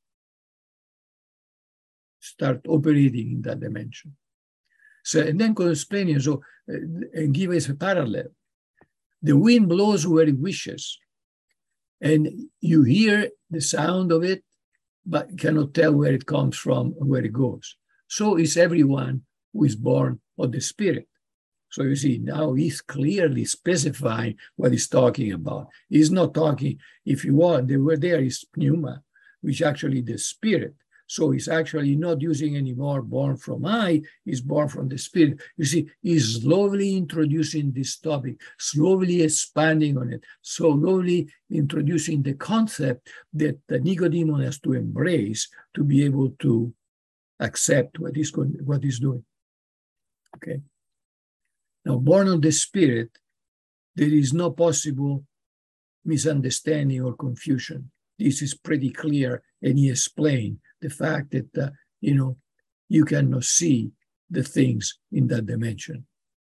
Speaker 1: Start operating in that dimension. So, and then explaining, and give us a parallel. The wind blows where it wishes, and you hear the sound of it, but cannot tell where it comes from and where it goes. So is everyone who is born of the Spirit. So you see, now he's clearly specifying what he's talking about. He's not talking, if you want, the word there is pneuma, which actually the Spirit. So he's actually not using anymore born from he's born from the Spirit. You see, he's slowly introducing this topic, slowly expanding on it, slowly introducing the concept that Nicodemus has to embrace to be able to accept what he's doing. Okay. Now, born of the Spirit, there is no possible misunderstanding or confusion. This is pretty clear, and he explained the fact that, you cannot see the things in that dimension.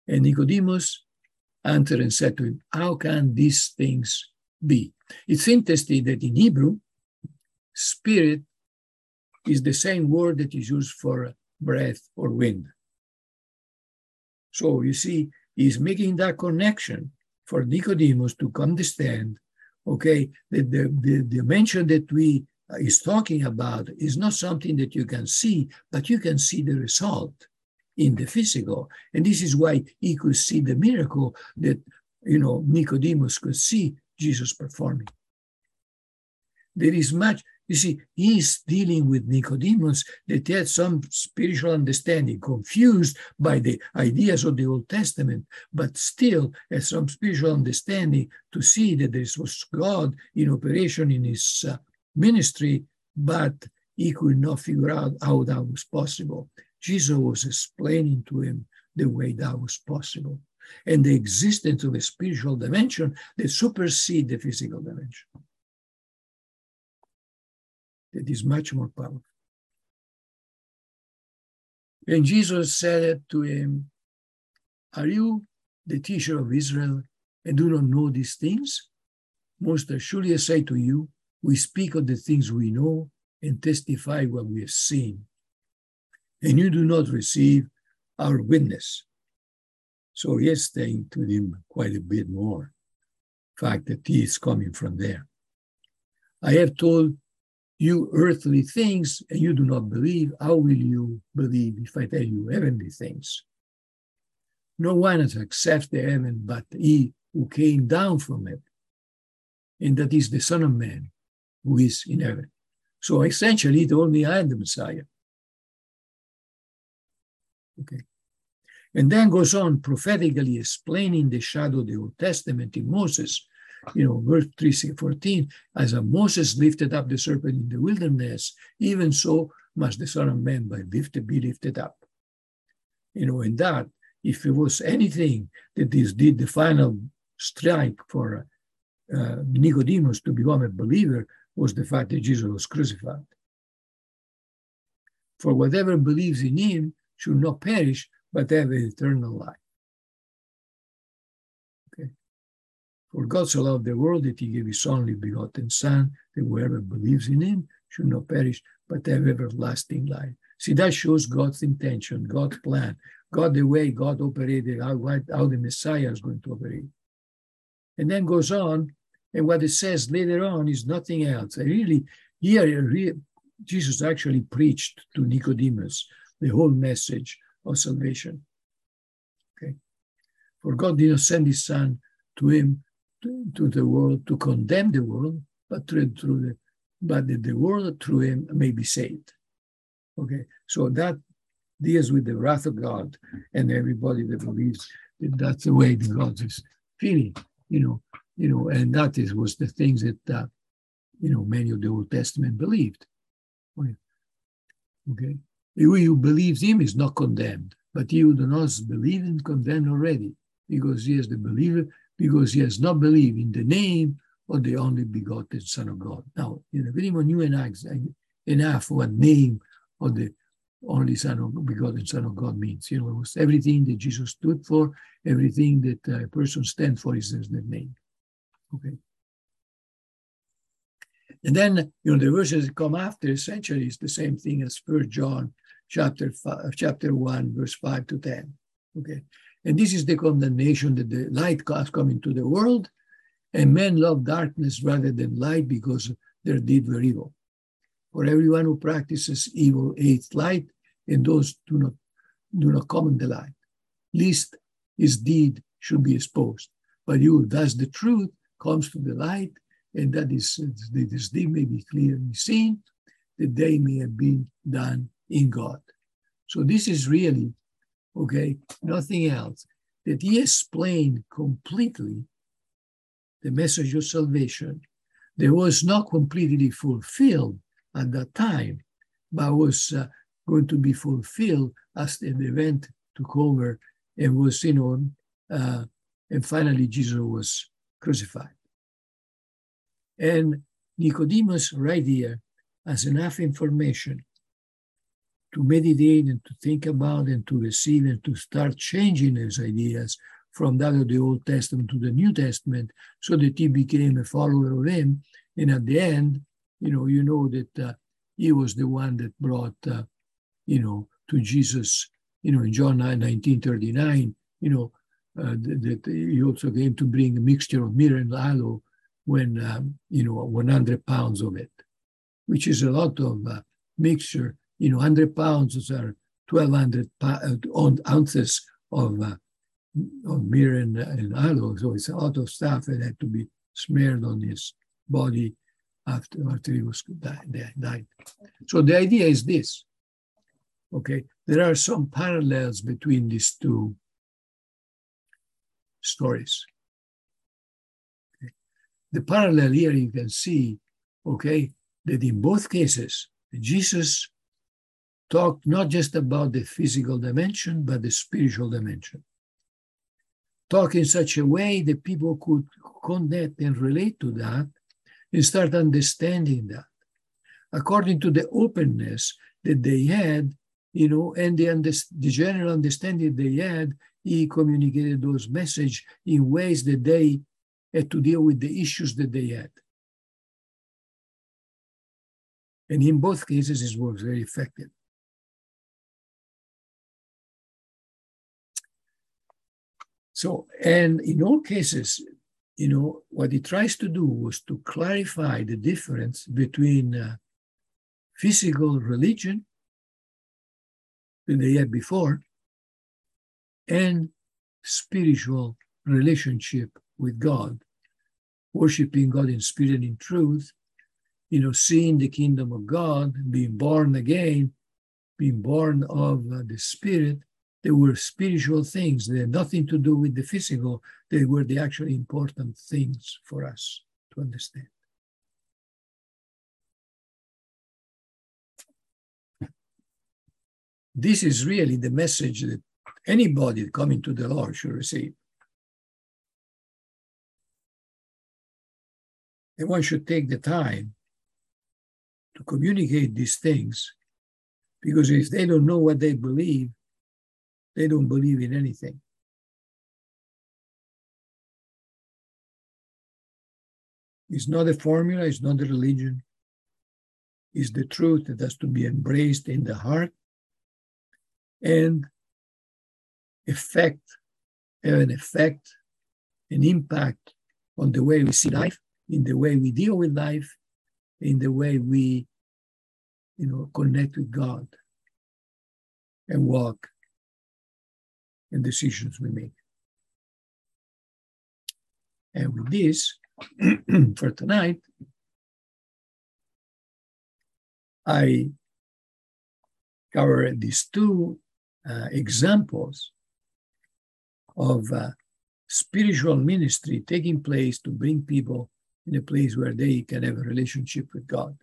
Speaker 1: And Nicodemus answered and said to him, how can these things be? It's interesting that in Hebrew, spirit is the same word that is used for breath or wind. So you see, he's making that connection for Nicodemus to understand, okay, that the dimension that we is talking about is not something that you can see, but you can see the result in the physical. And this is why he could see the miracle that, Nicodemus could see Jesus performing. There is much, you see, he's dealing with Nicodemus that had some spiritual understanding, confused by the ideas of the Old Testament, but still has some spiritual understanding to see that there was God in operation in his ministry, but he could not figure out how that was possible. Jesus was explaining to him the way that was possible, and the existence of a spiritual dimension that supersedes the physical dimension. That is much more powerful. And Jesus said to him, are you the teacher of Israel and do not know these things? Most assuredly I say to you, we speak of the things we know and testify what we have seen. And you do not receive our witness. So he is saying to him quite a bit more. The fact that he is coming from there. I have told you earthly things and you do not believe. How will you believe if I tell you heavenly things? No one has accepted the heaven but he who came down from it. And that is the Son of Man who is in heaven. So essentially, he told me I am the Messiah. Okay. And then goes on prophetically explaining the shadow of the Old Testament in Moses. Verse 3:14, as Moses lifted up the serpent in the wilderness, even so must the Son of Man be lifted up. And that, if it was anything that this did the final strike for Nicodemus to become a believer, was the fact that Jesus was crucified. For whatever believes in him should not perish, but have eternal life. Okay. For God so loved the world that he gave his only begotten Son, that whoever believes in him should not perish, but have everlasting life. See, that shows God's intention, God's plan, God, the way God operated, how the Messiah is going to operate. And then goes on, and what it says later on is nothing else. Jesus actually preached to Nicodemus the whole message of salvation. Okay. For God did not send his Son to him, to the world, to condemn the world, but that the world through him may be saved. Okay. So that deals with the wrath of God, and everybody that believes that that's the way that God is feeling, and that was the things that, many of the Old Testament believed. Okay. He who believes him is not condemned, but he who does not believe is condemned already, because he is the believer, because he has not believed in the name of the only begotten Son of God. Now, if anyone knew enough what name of the only begotten Son of God means, it was everything that Jesus stood for, everything that a person stands for is the name. Okay. And then, the verses that come after essentially is the same thing as 1 John chapter 1, verse 5 to 10. Okay. And this is the condemnation that the light has come into the world, and men love darkness rather than light because their deeds were evil. For everyone who practices evil hates light, and those do not come in the light, lest his deed should be exposed. But he who does the truth comes to the light, and that is this deed may be clearly seen, that they may have been done in God. So this is really, okay, nothing else, that he explained completely the message of salvation that was not completely fulfilled at that time, but was going to be fulfilled as the event took over and was, and finally Jesus was crucified. And Nicodemus right here has enough information to meditate and to think about and to receive and to start changing his ideas from that of the Old Testament to the New Testament, so that he became a follower of him. And at the end, you know that he was the one that brought, to Jesus, in John 19:39, that he also came to bring a mixture of myrrh and aloe when, 100 pounds of it, which is a lot of mixture. 100 pounds are 1,200 ounces of myrrh and aloe. So it's a lot of stuff that had to be smeared on his body after he was died. So the idea is this, okay? There are some parallels between these two stories. Okay? The parallel here you can see, okay, that in both cases, Jesus talked not just about the physical dimension, but the spiritual dimension. Talk in such a way that people could connect and relate to that and start understanding that. According to the openness that they had, and the general understanding they had, he communicated those messages in ways that they had to deal with the issues that they had. And in both cases, it was very effective. So, and in all cases, what he tries to do was to clarify the difference between physical religion that they had before and spiritual relationship with God, worshiping God in spirit and in truth, seeing the kingdom of God, being born again, being born of the Spirit. They were spiritual things. They had nothing to do with the physical. They were the actually important things for us to understand. This is really the message that anybody coming to the Lord should receive. And one should take the time to communicate these things, because if they don't know what they believe, they don't believe in anything. It's not a formula, it's not a religion. It's the truth that has to be embraced in the heart and have an effect, an impact on the way we see life, in the way we deal with life, in the way we, connect with God and walk in decisions we make. And with this, for tonight, I cover these two examples of spiritual ministry taking place to bring people in a place where they can have a relationship with God.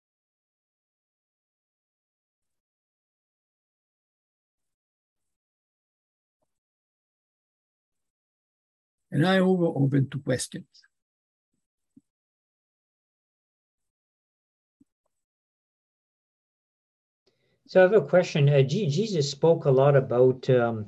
Speaker 1: And I open to questions.
Speaker 2: So I have a question. Jesus spoke a lot about, the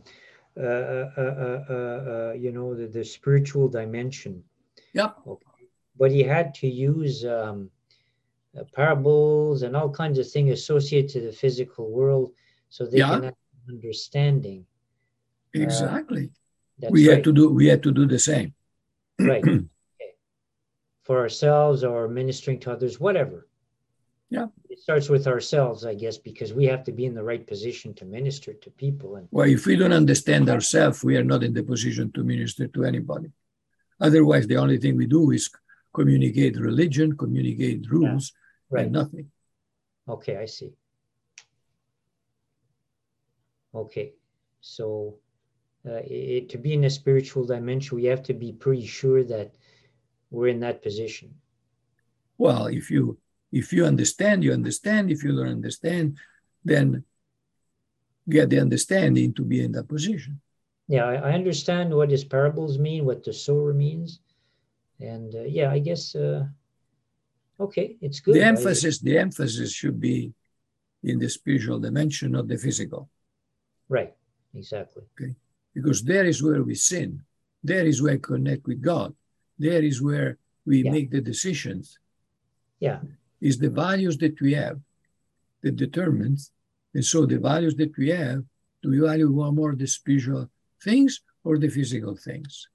Speaker 2: spiritual dimension.
Speaker 1: Yeah.
Speaker 2: Okay. But he had to use parables and all kinds of things associated to the physical world, so they can have understanding.
Speaker 1: Exactly.
Speaker 2: That's
Speaker 1: we
Speaker 2: right.
Speaker 1: had to do the same.
Speaker 2: Right. Okay. For ourselves or ministering to others, whatever.
Speaker 1: Yeah.
Speaker 2: It starts with ourselves, I guess, because we have to be in the right position to minister to people. And
Speaker 1: well, if we don't understand ourselves, we are not in the position to minister to anybody. Otherwise, the only thing we do is communicate religion, communicate rules, and nothing.
Speaker 2: Okay, I see. Okay, so to be in a spiritual dimension, we have to be pretty sure that we're in that position.
Speaker 1: Well, if you understand, you understand. If you don't understand, then get the understanding to be in that position.
Speaker 2: Yeah, I understand what his parables mean, what the sower means. And I guess, okay, it's good.
Speaker 1: The emphasis should be, in the spiritual dimension, not the physical.
Speaker 2: Right, exactly.
Speaker 1: Okay, because there is where we sin. There is where we connect with God. There is where we make the decisions.
Speaker 2: Yeah.
Speaker 1: It's the values that we have that determines. And so the values that we have, do we value more the spiritual things or the physical things?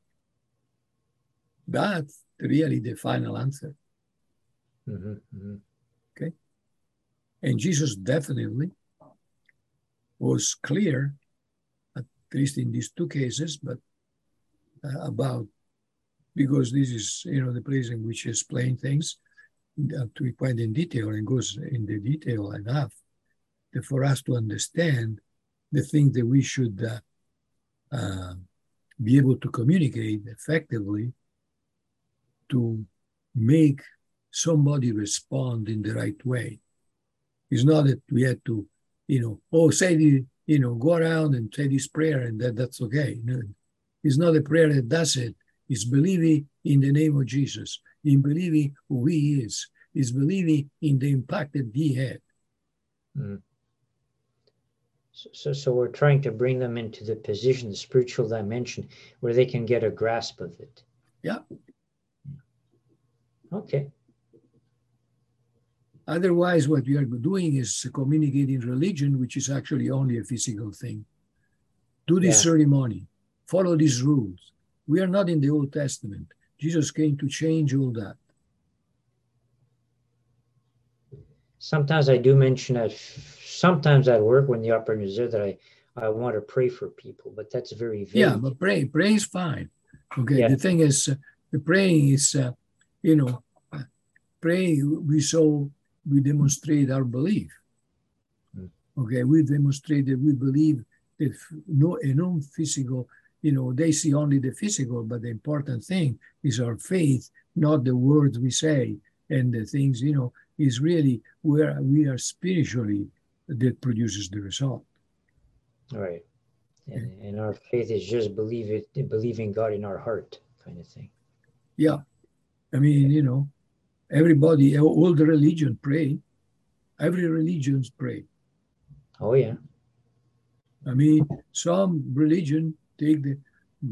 Speaker 1: That's really the final answer.
Speaker 2: Mm-hmm, mm-hmm.
Speaker 1: Okay. And Jesus definitely was clear, at least in these two cases, but about, because this is, the place in which he explains things to be quite in detail and goes in the detail enough that for us to understand the things that we should be able to communicate effectively to make somebody respond in the right way. It's not that we had to, say the, go around and say this prayer and that's okay. No, it's not a prayer that does it. It's believing in the name of Jesus, in believing who he is. It's believing in the impact that he had.
Speaker 2: Mm. So we're trying to bring them into the position, the spiritual dimension, where they can get a grasp of it.
Speaker 1: Yeah.
Speaker 2: Okay.
Speaker 1: Otherwise, what we are doing is communicating religion, which is actually only a physical thing. Do this ceremony, follow these rules. We are not in the Old Testament. Jesus came to change all that.
Speaker 2: Sometimes I do mention that sometimes at work when the operator is there that I want to pray for people, but that's very vague.
Speaker 1: Yeah, but pray is fine. Okay,
Speaker 2: yeah.
Speaker 1: The thing is, the praying is, praying, we demonstrate our belief. Okay, we demonstrate that we believe that a non-physical, they see only the physical, but the important thing is our faith, not the words we say and the things, is really where we are spiritually that produces the result.
Speaker 2: Right. And our faith is just believing God in our heart kind of thing.
Speaker 1: Yeah. I mean, everybody, all the religions pray. Every religion's pray.
Speaker 2: Oh, yeah.
Speaker 1: I mean, some religion take the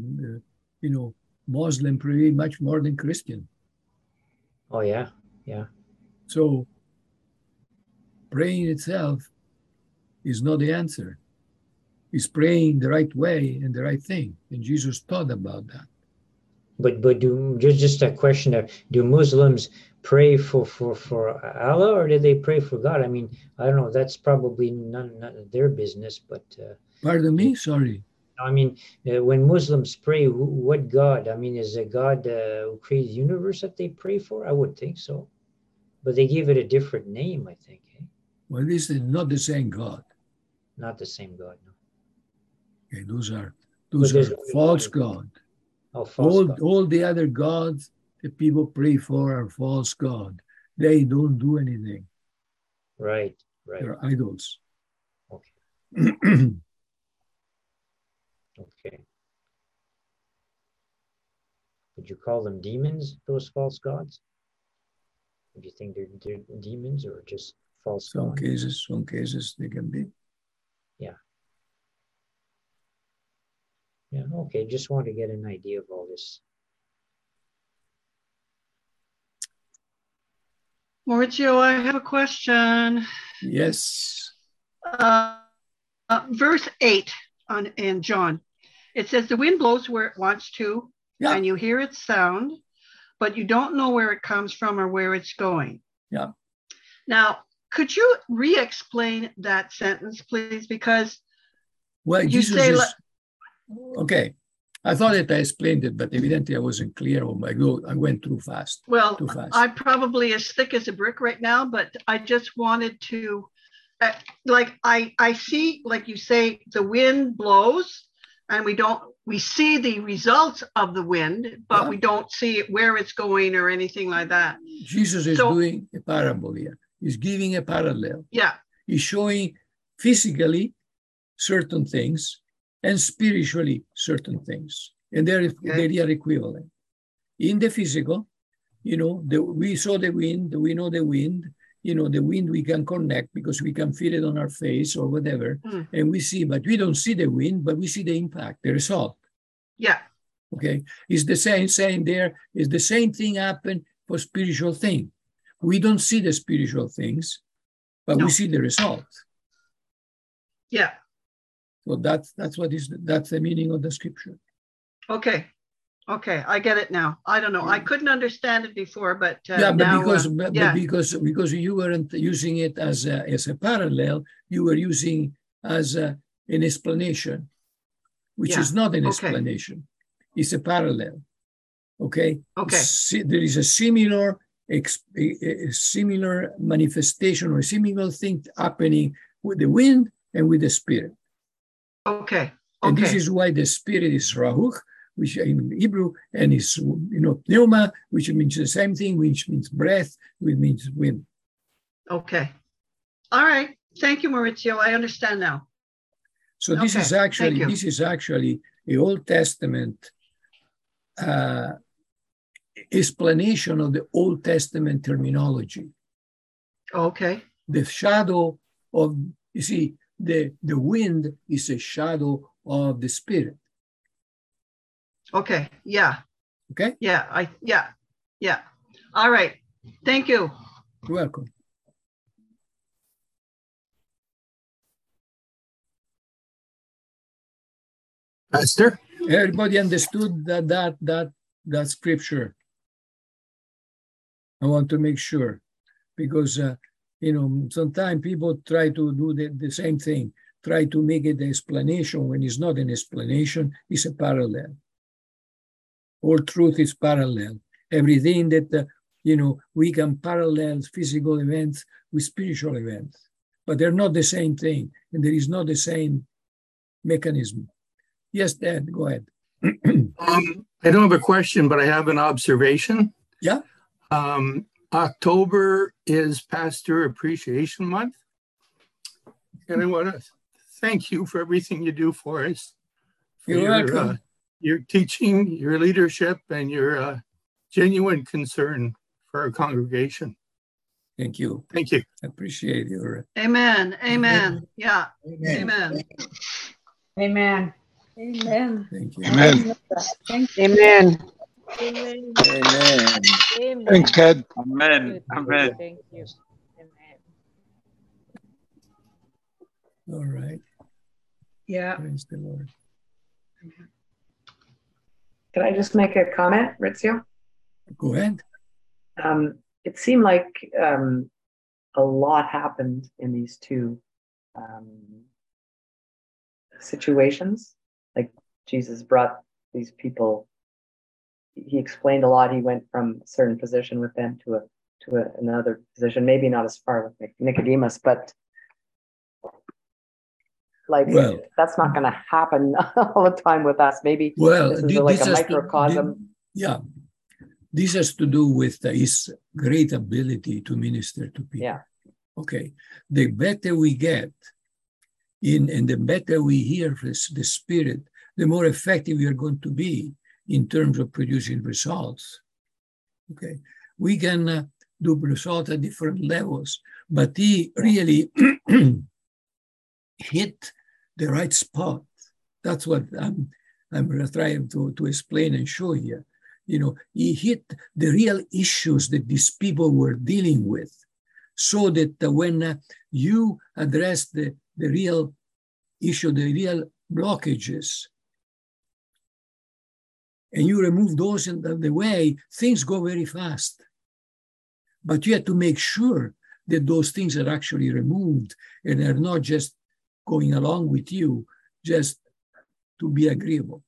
Speaker 1: Muslim pray much more than Christian.
Speaker 2: Oh, yeah. Yeah.
Speaker 1: So praying itself is not the answer. It's praying the right way and the right thing. And Jesus taught about that.
Speaker 2: But do just a question of, do Muslims pray for Allah or do they pray for God? I mean, I don't know. That's probably none of their business. But
Speaker 1: pardon me, sorry.
Speaker 2: I mean, when Muslims pray, what God? I mean, is it God who created the universe that they pray for? I would think so, but they give it a different name, I think. Eh?
Speaker 1: Well, this is not the same God.
Speaker 2: Not the same God, no.
Speaker 1: Okay, those are false gods.
Speaker 2: Oh, false God.
Speaker 1: All the other gods that people pray for are false gods. They don't do anything.
Speaker 2: Right.
Speaker 1: They're idols.
Speaker 2: Okay. Okay. Would you call them demons, those false gods? Do you think they're demons or just false gods?
Speaker 1: Some cases they can be.
Speaker 2: Yeah. Yeah, okay. Just want to get an idea of all this.
Speaker 3: Maurizio, I have a question.
Speaker 1: Yes.
Speaker 3: Verse 8 in John. It says, the wind blows where it wants to, and you hear its sound, but you don't know where it comes from or where it's going.
Speaker 1: Yeah.
Speaker 3: Now, could you re-explain that sentence, please? Because
Speaker 1: you say... Okay. I thought that I explained it, but evidently I wasn't clear. I went too fast.
Speaker 3: Well,
Speaker 1: too fast.
Speaker 3: I'm probably as thick as a brick right now, but I just wanted to, I see, like you say, the wind blows and we see the results of the wind, but we don't see where it's going or anything like that.
Speaker 1: Jesus is doing a parable here. He's giving a parallel.
Speaker 3: Yeah.
Speaker 1: He's showing physically certain things and spiritually certain things. And they are equivalent. In the physical, we saw the wind, we know the wind, the wind we can connect because we can feel it on our face or whatever, and we see, but we don't see the wind, but we see the impact, the result.
Speaker 3: Yeah.
Speaker 1: Okay, it's the same saying there. Is the same thing happen for spiritual thing. We don't see the spiritual things, but we see the result.
Speaker 3: Yeah.
Speaker 1: So that's the meaning of the scripture.
Speaker 3: Okay. Okay, I get it now. I don't know. I couldn't understand it before, but
Speaker 1: but
Speaker 3: now,
Speaker 1: because you weren't using it as a parallel, you were using as an explanation, which is not an explanation. It's a parallel. Okay.
Speaker 3: Okay.
Speaker 1: There is a similar manifestation or a similar thing happening with the wind and with the spirit.
Speaker 3: Okay.
Speaker 1: And this is why the spirit is Rahuch, which in Hebrew, and is pneuma, which means the same thing, which means breath, which means wind.
Speaker 3: Okay. All right. Thank you, Maurizio. I understand now.
Speaker 1: So this is actually the Old Testament explanation of the Old Testament terminology.
Speaker 3: Okay.
Speaker 1: The shadow of, you see, the wind is a shadow of the spirit.
Speaker 3: Okay. Yeah.
Speaker 1: Okay.
Speaker 3: Yeah. Yeah. All right. Thank you.
Speaker 1: You're welcome.
Speaker 4: Pastor?
Speaker 1: Everybody understood that scripture. I want to make sure, because sometimes people try to do the same thing, try to make it an explanation when it's not an explanation, it's a parallel. All truth is parallel. Everything that, we can parallel physical events with spiritual events, but they're not the same thing, and there is not the same mechanism. Yes, Dad, go ahead.
Speaker 4: I don't have a question, but I have an observation.
Speaker 1: Yeah.
Speaker 4: October is Pastor Appreciation Month, and I want to thank you for everything you do for us.
Speaker 1: You're welcome.
Speaker 4: Your teaching, your leadership, and your genuine concern for our congregation.
Speaker 1: Thank you.
Speaker 4: Thank you.
Speaker 1: I appreciate your.
Speaker 3: Amen. Amen. Yeah. Amen.
Speaker 5: Amen.
Speaker 6: Amen.
Speaker 1: Thank you.
Speaker 4: Amen.
Speaker 6: Thank you.
Speaker 5: Amen.
Speaker 6: Amen.
Speaker 7: Amen.
Speaker 6: Amen.
Speaker 4: Thanks, Ted.
Speaker 7: Amen. Amen.
Speaker 6: Thank you. Amen.
Speaker 1: All right.
Speaker 3: Yeah.
Speaker 1: Praise the Lord.
Speaker 5: Can I just make a comment, Rizzio?
Speaker 1: Go ahead.
Speaker 5: It seemed like a lot happened in these two situations. Like Jesus brought these people, he explained a lot. He went from a certain position with them to another position, maybe not as far with Nicodemus, but that's not going to happen all the time with us. Maybe this is like a microcosm.
Speaker 1: This has to do with his great ability to minister to people.
Speaker 5: Yeah.
Speaker 1: Okay. The better we get and the better we hear the Spirit, the more effective we are going to be in terms of producing results. Okay. We can do results at different levels, but he really hit the right spot. That's what I'm trying to explain and show here. He hit the real issues that these people were dealing with, so that when you address the real issue, the real blockages, and you remove those in the way, things go very fast. But you have to make sure that those things are actually removed and are not just going along with you, just to be agreeable.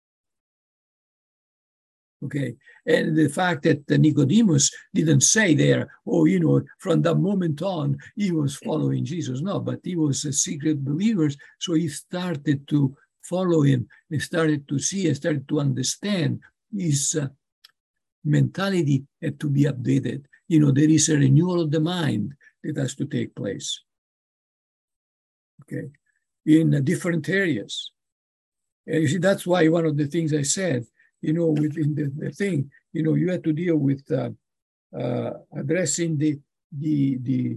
Speaker 1: Okay, and the fact that Nicodemus didn't say there, from that moment on, he was following Jesus. No, but he was a secret believer, so he started to follow him, and started to see, and started to understand his mentality had to be updated. There is a renewal of the mind that has to take place. Okay, in different areas. And you see, that's why one of the things I said, within the thing, you have to deal with addressing the the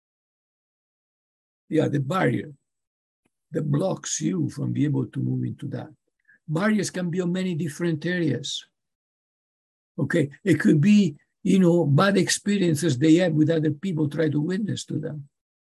Speaker 1: barrier that blocks you from being able to move into that. Barriers can be on many different areas. Okay, it could be, bad experiences they have with other people try to witness to them.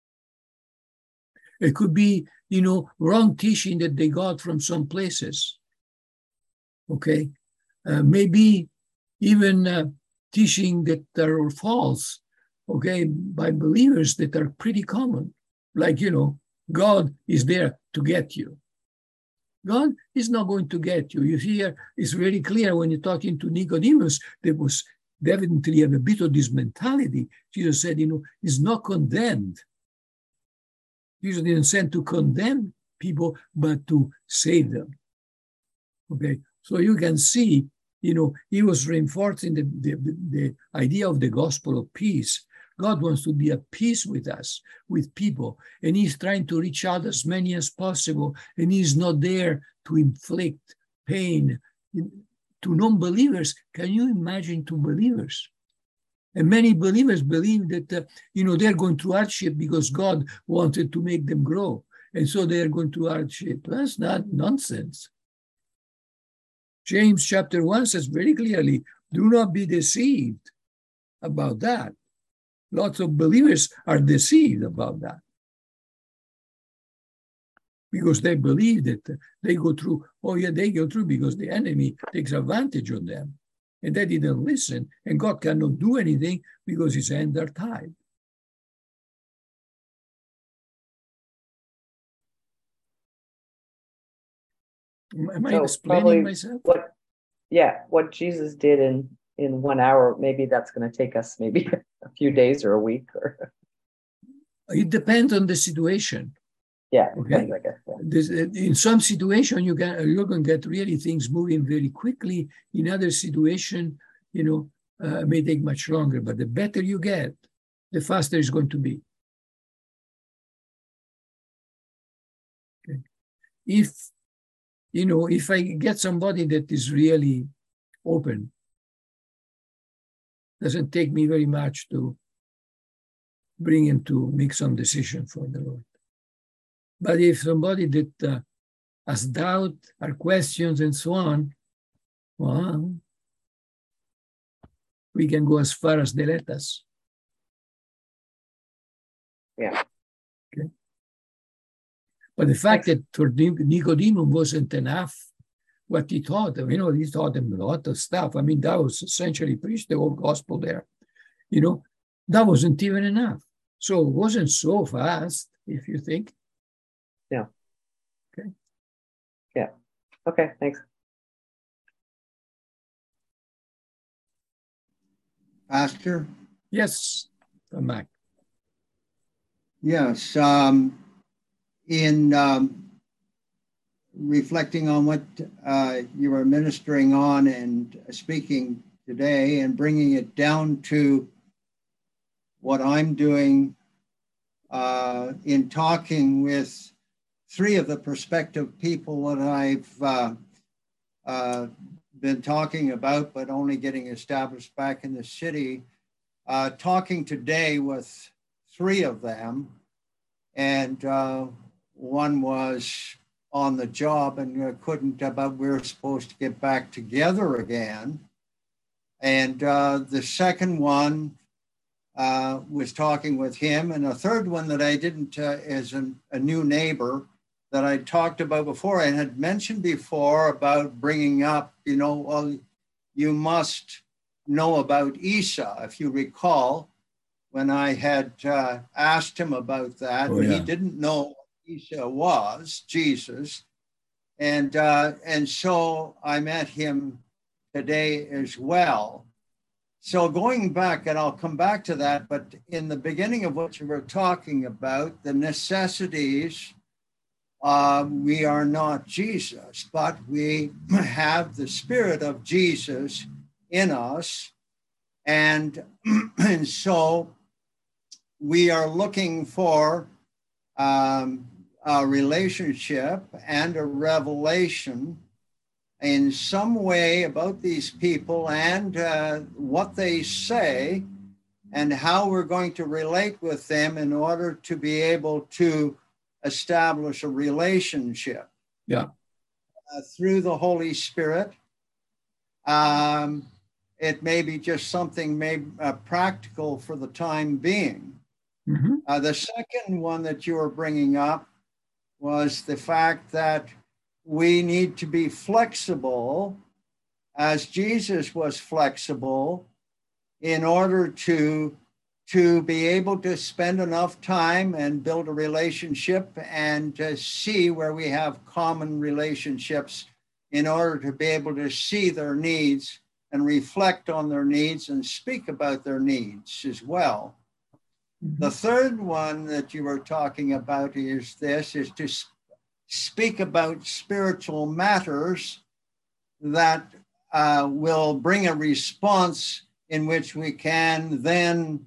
Speaker 1: It could be, wrong teaching that they got from some places. Okay, maybe even teaching that are false, okay, by believers that are pretty common. Like, God is there to get you. God is not going to get you. You hear, it's very clear when you're talking to Nicodemus, there was definitely a bit of this mentality. Jesus said, he's not condemned. Jesus didn't send to condemn people, but to save them. Okay, so you can see, he was reinforcing the idea of the gospel of peace. God wants to be at peace with us, with people, and he's trying to reach out as many as possible, and he's not there to inflict pain to non-believers. Can you imagine to believers? And many believers believe that, they're going through hardship because God wanted to make them grow. And so they're going through hardship. That's not nonsense. James chapter 1 says very clearly, do not be deceived about that. Lots of believers are deceived about that because they believe that they go through, they go through because the enemy takes advantage of them. And they didn't listen, and God cannot do anything because his hands are tied. Am I explaining myself?
Speaker 5: What Jesus did in 1 hour, maybe that's going to take us maybe a few days or a week. Or
Speaker 1: it depends on the situation.
Speaker 5: Yeah.
Speaker 1: Okay.
Speaker 5: I guess, yeah.
Speaker 1: In some situation, you're going to get really things moving very quickly. In other situation, may take much longer. But the better you get, the faster it's going to be. Okay. If I get somebody that is really open, doesn't take me very much to bring him to make some decision for the Lord. But if somebody that has doubt or questions and so on, well, we can go as far as they let us.
Speaker 5: Yeah.
Speaker 1: Okay. But the fact that for Nicodemus wasn't enough what he taught them, he taught them a lot of stuff. That was essentially preached the whole gospel there. That wasn't even enough. So it wasn't so fast, if you think.
Speaker 5: Yeah.
Speaker 1: Okay.
Speaker 5: Yeah. Okay, thanks.
Speaker 8: Pastor?
Speaker 1: Yes, I'm back.
Speaker 8: Yes. In reflecting on what you were ministering on and speaking today and bringing it down to what I'm doing in talking with 3 of the prospective people that I've been talking about, but only getting established back in the city, talking today with 3 of them, and one was on the job and couldn't, but we were supposed to get back together again. And the second one was talking with him, and a third one that I didn't is a new neighbor that I talked about before and had mentioned before about bringing up, well, you must know about Esau. If you recall, when I had asked him about that, he didn't know what Esau was, Jesus. And so I met him today as well. So going back, and I'll come back to that, but in the beginning of what you were talking about, the necessities, we are not Jesus, but we have the Spirit of Jesus in us. And so we are looking for a relationship and a revelation in some way about these people and what they say. and how we're going to relate with them in order to be able to establish a relationship.
Speaker 1: Yeah.
Speaker 8: Through the Holy Spirit. It may be just something practical for the time being.
Speaker 1: Mm-hmm.
Speaker 8: The second one that you were bringing up was the fact that we need to be flexible, as Jesus was flexible, in order to be able to spend enough time and build a relationship and to see where we have common relationships in order to be able to see their needs and reflect on their needs and speak about their needs as well.
Speaker 1: Mm-hmm.
Speaker 8: The third one that you were talking about is to speak about spiritual matters that will bring a response in which we can then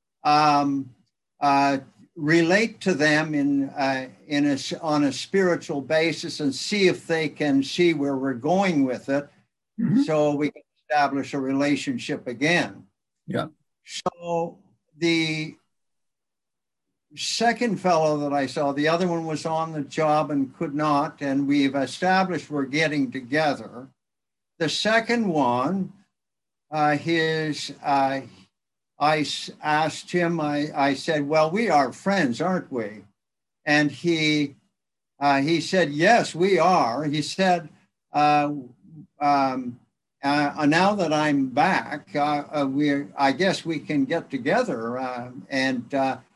Speaker 8: relate to them on a spiritual basis and see if they can see where we're going with it,
Speaker 1: Mm-hmm.
Speaker 8: so we can establish a relationship again.
Speaker 1: Yeah.
Speaker 8: So the second fellow that I saw, the other one was on the job and could not, and we've established we're getting together. The second one, I asked him, I said, well, we are friends, aren't we? And he said, yes, we are. He said, now that I'm back, I guess we can get together and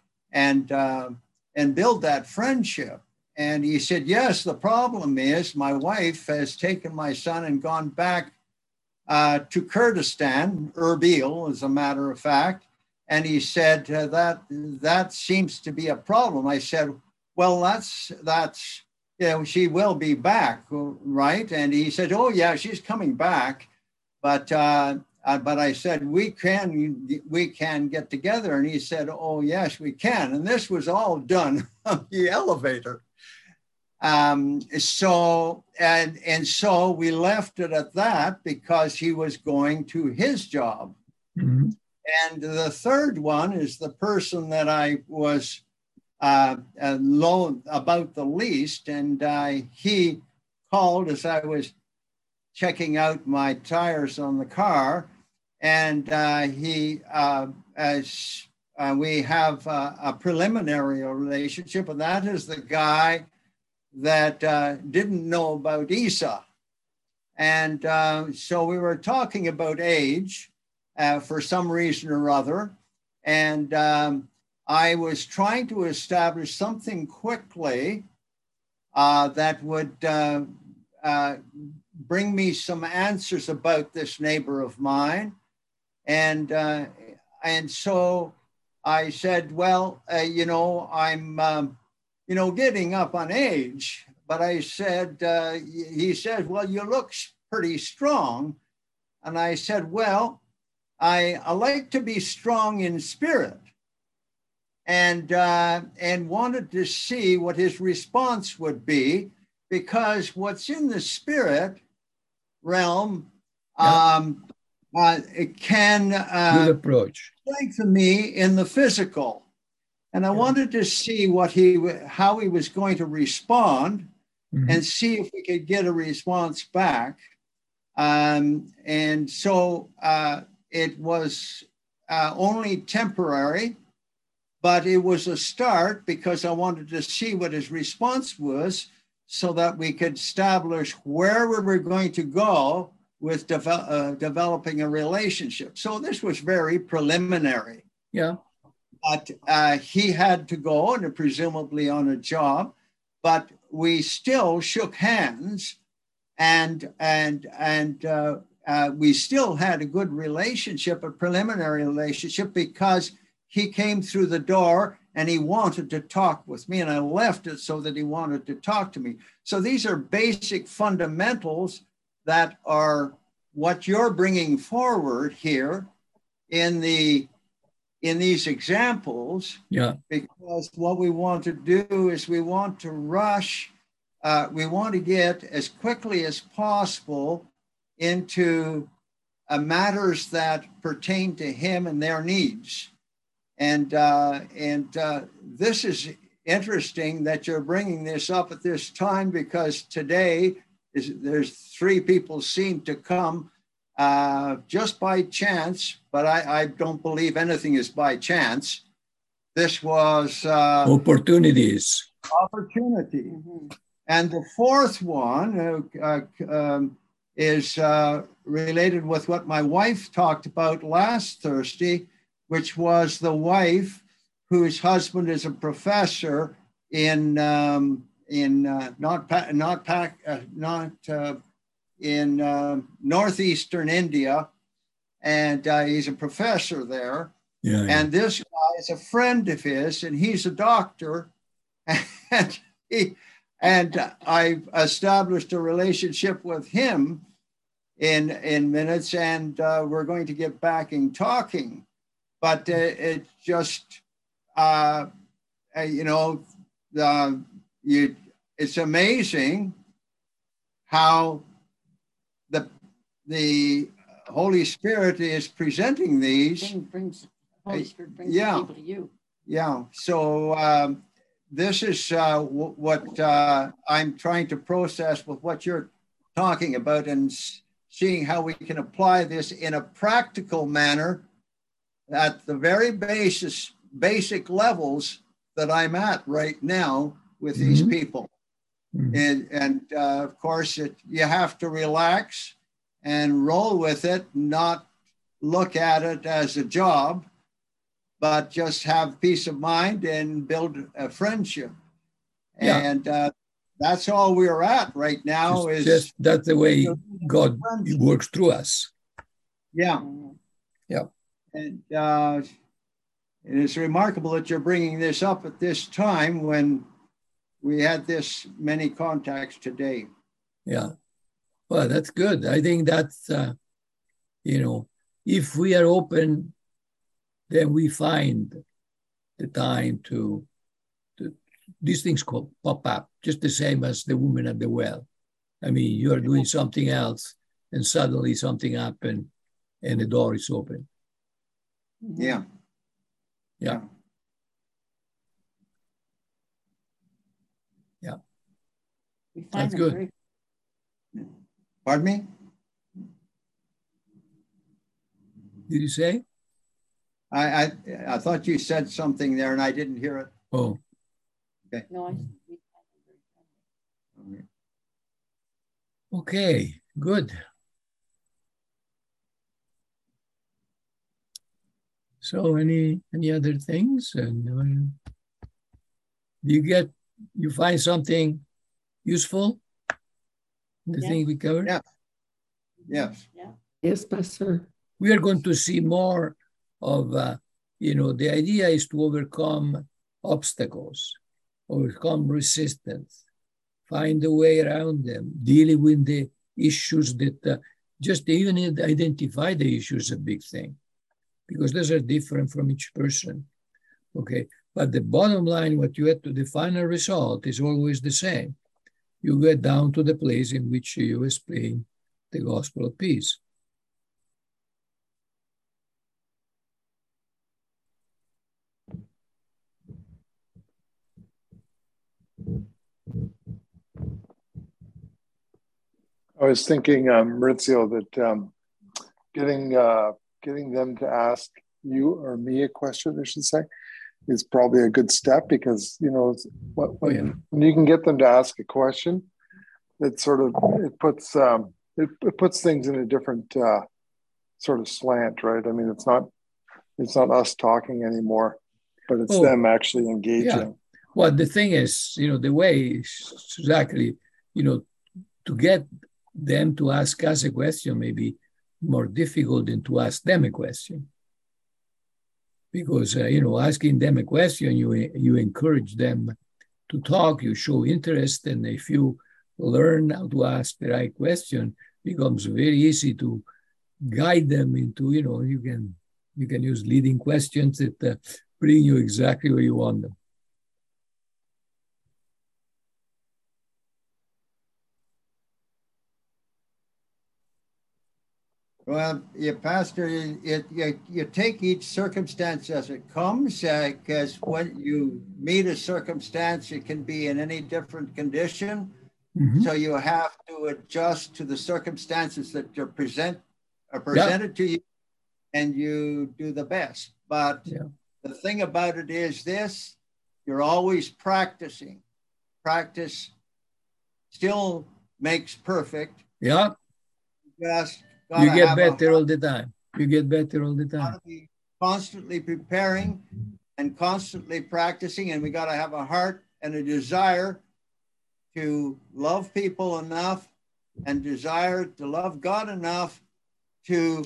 Speaker 8: build that friendship. And he said, yes, the problem is my wife has taken my son and gone back to Kurdistan, Erbil, as a matter of fact. And he said, that seems to be a problem. I said, well, that's she will be back, right? And he said, oh yeah, she's coming back. But I said, we can get together. And he said, oh yes, we can. And this was all done on the elevator. So we left it at that because he was going to his job.
Speaker 1: Mm-hmm.
Speaker 8: And the third one is the person that I was low about the least. And he called as I was checking out my tires on the car. And we have a preliminary relationship, and that is the guy that didn't know about Isa. And so we were talking about age for some reason or other. And I was trying to establish something quickly that would bring me some answers about this neighbor of mine. And so I said, well, I'm getting up on age, but I said, he said, well, you look pretty strong. And I said, well, I like to be strong in spirit, and wanted to see what his response would be, because what's in the spirit realm it can
Speaker 1: Good approach.
Speaker 8: strengthen me in the physical. And I wanted to see how he was going to respond, mm-hmm. and see if we could get a response back. And so it was only temporary, but it was a start because I wanted to see what his response was so that we could establish where we were going to go with developing a relationship. So this was very preliminary.
Speaker 1: Yeah.
Speaker 8: But he had to go, and presumably on a job, but we still shook hands, and we still had a good relationship, a preliminary relationship, because he came through the door and he wanted to talk with me, and I left it so that he wanted to talk to me. So these are basic fundamentals that are what you're bringing forward here in these examples.
Speaker 1: Yeah.
Speaker 8: Because what we want to do is we want to rush, we want to get as quickly as possible into matters that pertain to him and their needs. This is interesting that you're bringing this up at this time, because today there's 3 people seem to come just by chance, but I don't believe anything is by chance. This was
Speaker 1: Opportunities.
Speaker 8: opportunity. And the 4th one is related with what my wife talked about last Thursday, which was the wife whose husband is a professor in northeastern India, and he's a professor there.
Speaker 1: Yeah, yeah.
Speaker 8: And this guy is a friend of his, and he's a doctor, and I've established a relationship with him in minutes, and we're going to get back in talking. But it just, it's amazing how the Holy Spirit is presenting these.
Speaker 6: Holy Spirit brings
Speaker 8: Yeah.
Speaker 6: people to you.
Speaker 8: Yeah. So this is what I'm trying to process with what you're talking about, and seeing how we can apply this in a practical manner at the very basic levels that I'm at right now with these people. And of course, you have to relax and roll with it, not look at it as a job, but just have peace of mind and build a friendship.
Speaker 1: Yeah.
Speaker 8: And that's all we're at right now.
Speaker 1: Just that's the way God works through us.
Speaker 8: Yeah.
Speaker 1: Yeah.
Speaker 8: And it is remarkable that you're bringing this up at this time when we had this many contacts today.
Speaker 1: Yeah. Well, that's good. I think that's, if we are open, then we find the time to these things pop up, just the same as the woman at the well. I mean, you are doing something else, and suddenly something happened, and the door is open.
Speaker 8: Yeah.
Speaker 1: Yeah. Yeah.
Speaker 6: We find
Speaker 1: That's
Speaker 6: them
Speaker 1: good.
Speaker 6: very
Speaker 8: Pardon me?
Speaker 1: Did you say?
Speaker 8: I thought you said something there and I didn't hear it.
Speaker 1: Oh,
Speaker 6: No, we find them very friendly.
Speaker 1: okay, good. So any other things? And you find something useful? The
Speaker 6: Yeah.
Speaker 1: thing we covered?
Speaker 8: Yeah. Yes.
Speaker 6: Yeah.
Speaker 9: Yes, Pastor.
Speaker 1: We are going to see more of, the idea is to overcome obstacles, overcome resistance, find a way around them, dealing with the issues that just even identify the issue is a big thing, because those are different from each person. Okay. But the bottom line, what you have to, the final result is always the same. You get down to the place in which you explain the gospel of peace.
Speaker 10: I was thinking, Maurizio, that getting them to ask you or me a question, I should say, is probably a good step, because when you can get them to ask a question, it sort of it puts things in a different sort of slant, right? I mean, it's not us talking anymore, but it's them actually engaging.
Speaker 1: Yeah. Well, the thing is, the way is exactly, to get them to ask us a question may be more difficult than to ask them a question. Because, asking them a question, you encourage them to talk, you show interest, and if you learn how to ask the right question, it becomes very easy to guide them into, you can use leading questions that bring you exactly where you want them.
Speaker 8: Well, Pastor, you take each circumstance as it comes, because when you meet a circumstance, it can be in any different condition.
Speaker 1: Mhm.
Speaker 8: So you have to adjust to the circumstances that are presented to you, and you do the best. But the thing about it is this: you're always practicing. Practice still makes perfect.
Speaker 1: Yeah.
Speaker 8: Just
Speaker 1: you get better all the time. You get better all the time.
Speaker 8: Gotta be constantly preparing and constantly practicing, and we got to have a heart and a desire to love people enough and desire to love God enough to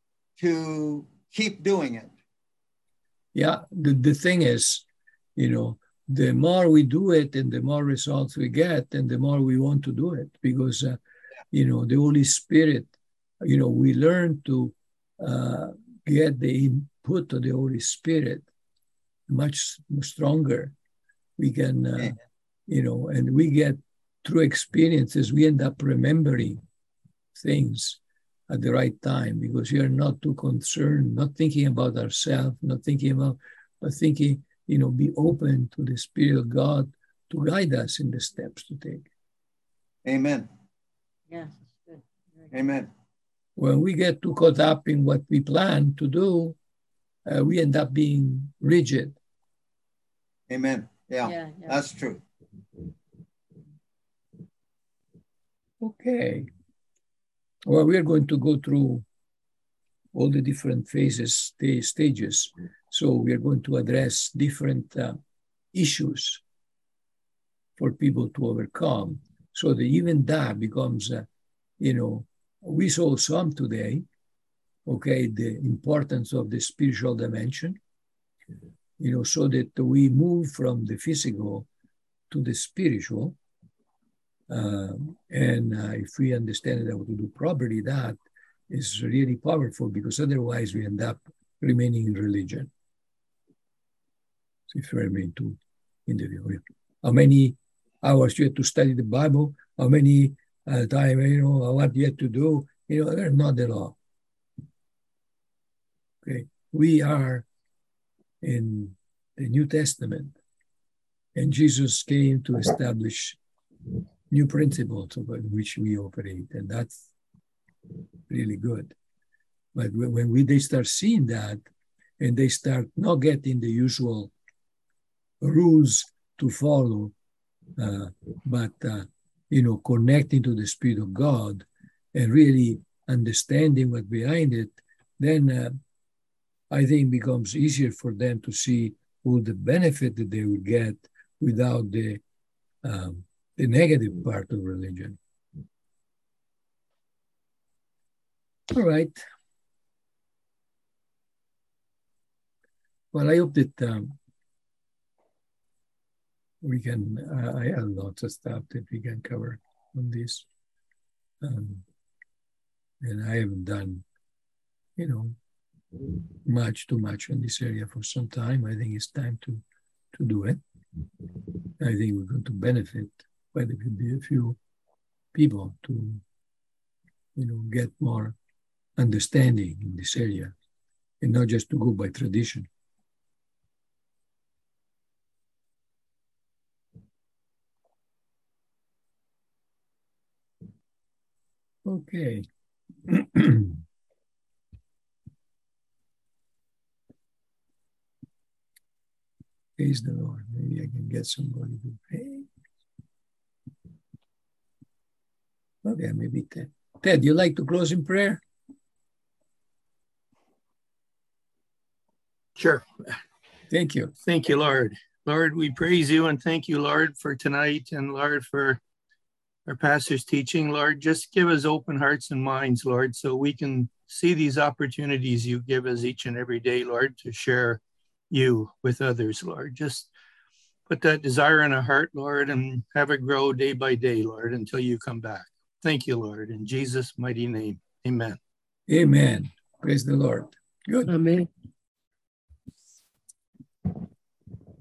Speaker 8: keep doing it.
Speaker 1: Yeah, the thing is, the more we do it and the more results we get, and the more we want to do it, because, the Holy Spirit, we learn to get the input of the Holy Spirit much stronger. We can, and we get through experiences, we end up remembering things at the right time, because we are not too concerned, not thinking about ourselves, not thinking about, but thinking, be open to the Spirit of God to guide us in the steps to take.
Speaker 8: Amen.
Speaker 6: Yes, that's good.
Speaker 8: Amen.
Speaker 1: When we get too caught up in what we plan to do, we end up being rigid.
Speaker 8: Amen. Yeah. That's true.
Speaker 1: Okay. Well, we are going to go through all the different phases, the stages. So we are going to address different issues for people to overcome. So that even that becomes, we saw some today, okay, the importance of the spiritual dimension, so that we move from the physical to the spiritual. And if we understand how to do properly, that is really powerful, because otherwise we end up remaining in religion. So if you remain to interview, how many hours you have to study the Bible, how many time, what you have to do, they're not at all. Okay, we are in the New Testament, and Jesus came to establish new principles about which we operate, and that's really good. But when they start seeing that, and they start not getting the usual rules to follow, but connecting to the Spirit of God and really understanding what's behind it, then I think it becomes easier for them to see all the benefit that they will get without the negative part of religion. All right. Well, I hope that we can, I have lots of stuff that we can cover on this. And I haven't done, too much in this area for some time. I think it's time to do it. I think we're going to benefit quite a few people to, get more understanding in this area, and not just to go by tradition. Okay. Praise the Lord. Maybe I can get somebody to pray. Okay, maybe Ted. Ted, you like to close in prayer?
Speaker 4: Sure.
Speaker 1: Thank you.
Speaker 4: Thank you, Lord. Lord, we praise you and thank you, Lord, for tonight, and Lord, for our pastor's teaching. Lord, just give us open hearts and minds, Lord, so we can see these opportunities you give us each and every day, Lord, to share you with others, Lord. Just put that desire in our heart, Lord, and have it grow day by day, Lord, until you come back. Thank you, Lord, in Jesus' mighty name. Amen.
Speaker 1: Amen. Praise the Lord. Good.
Speaker 6: Amen.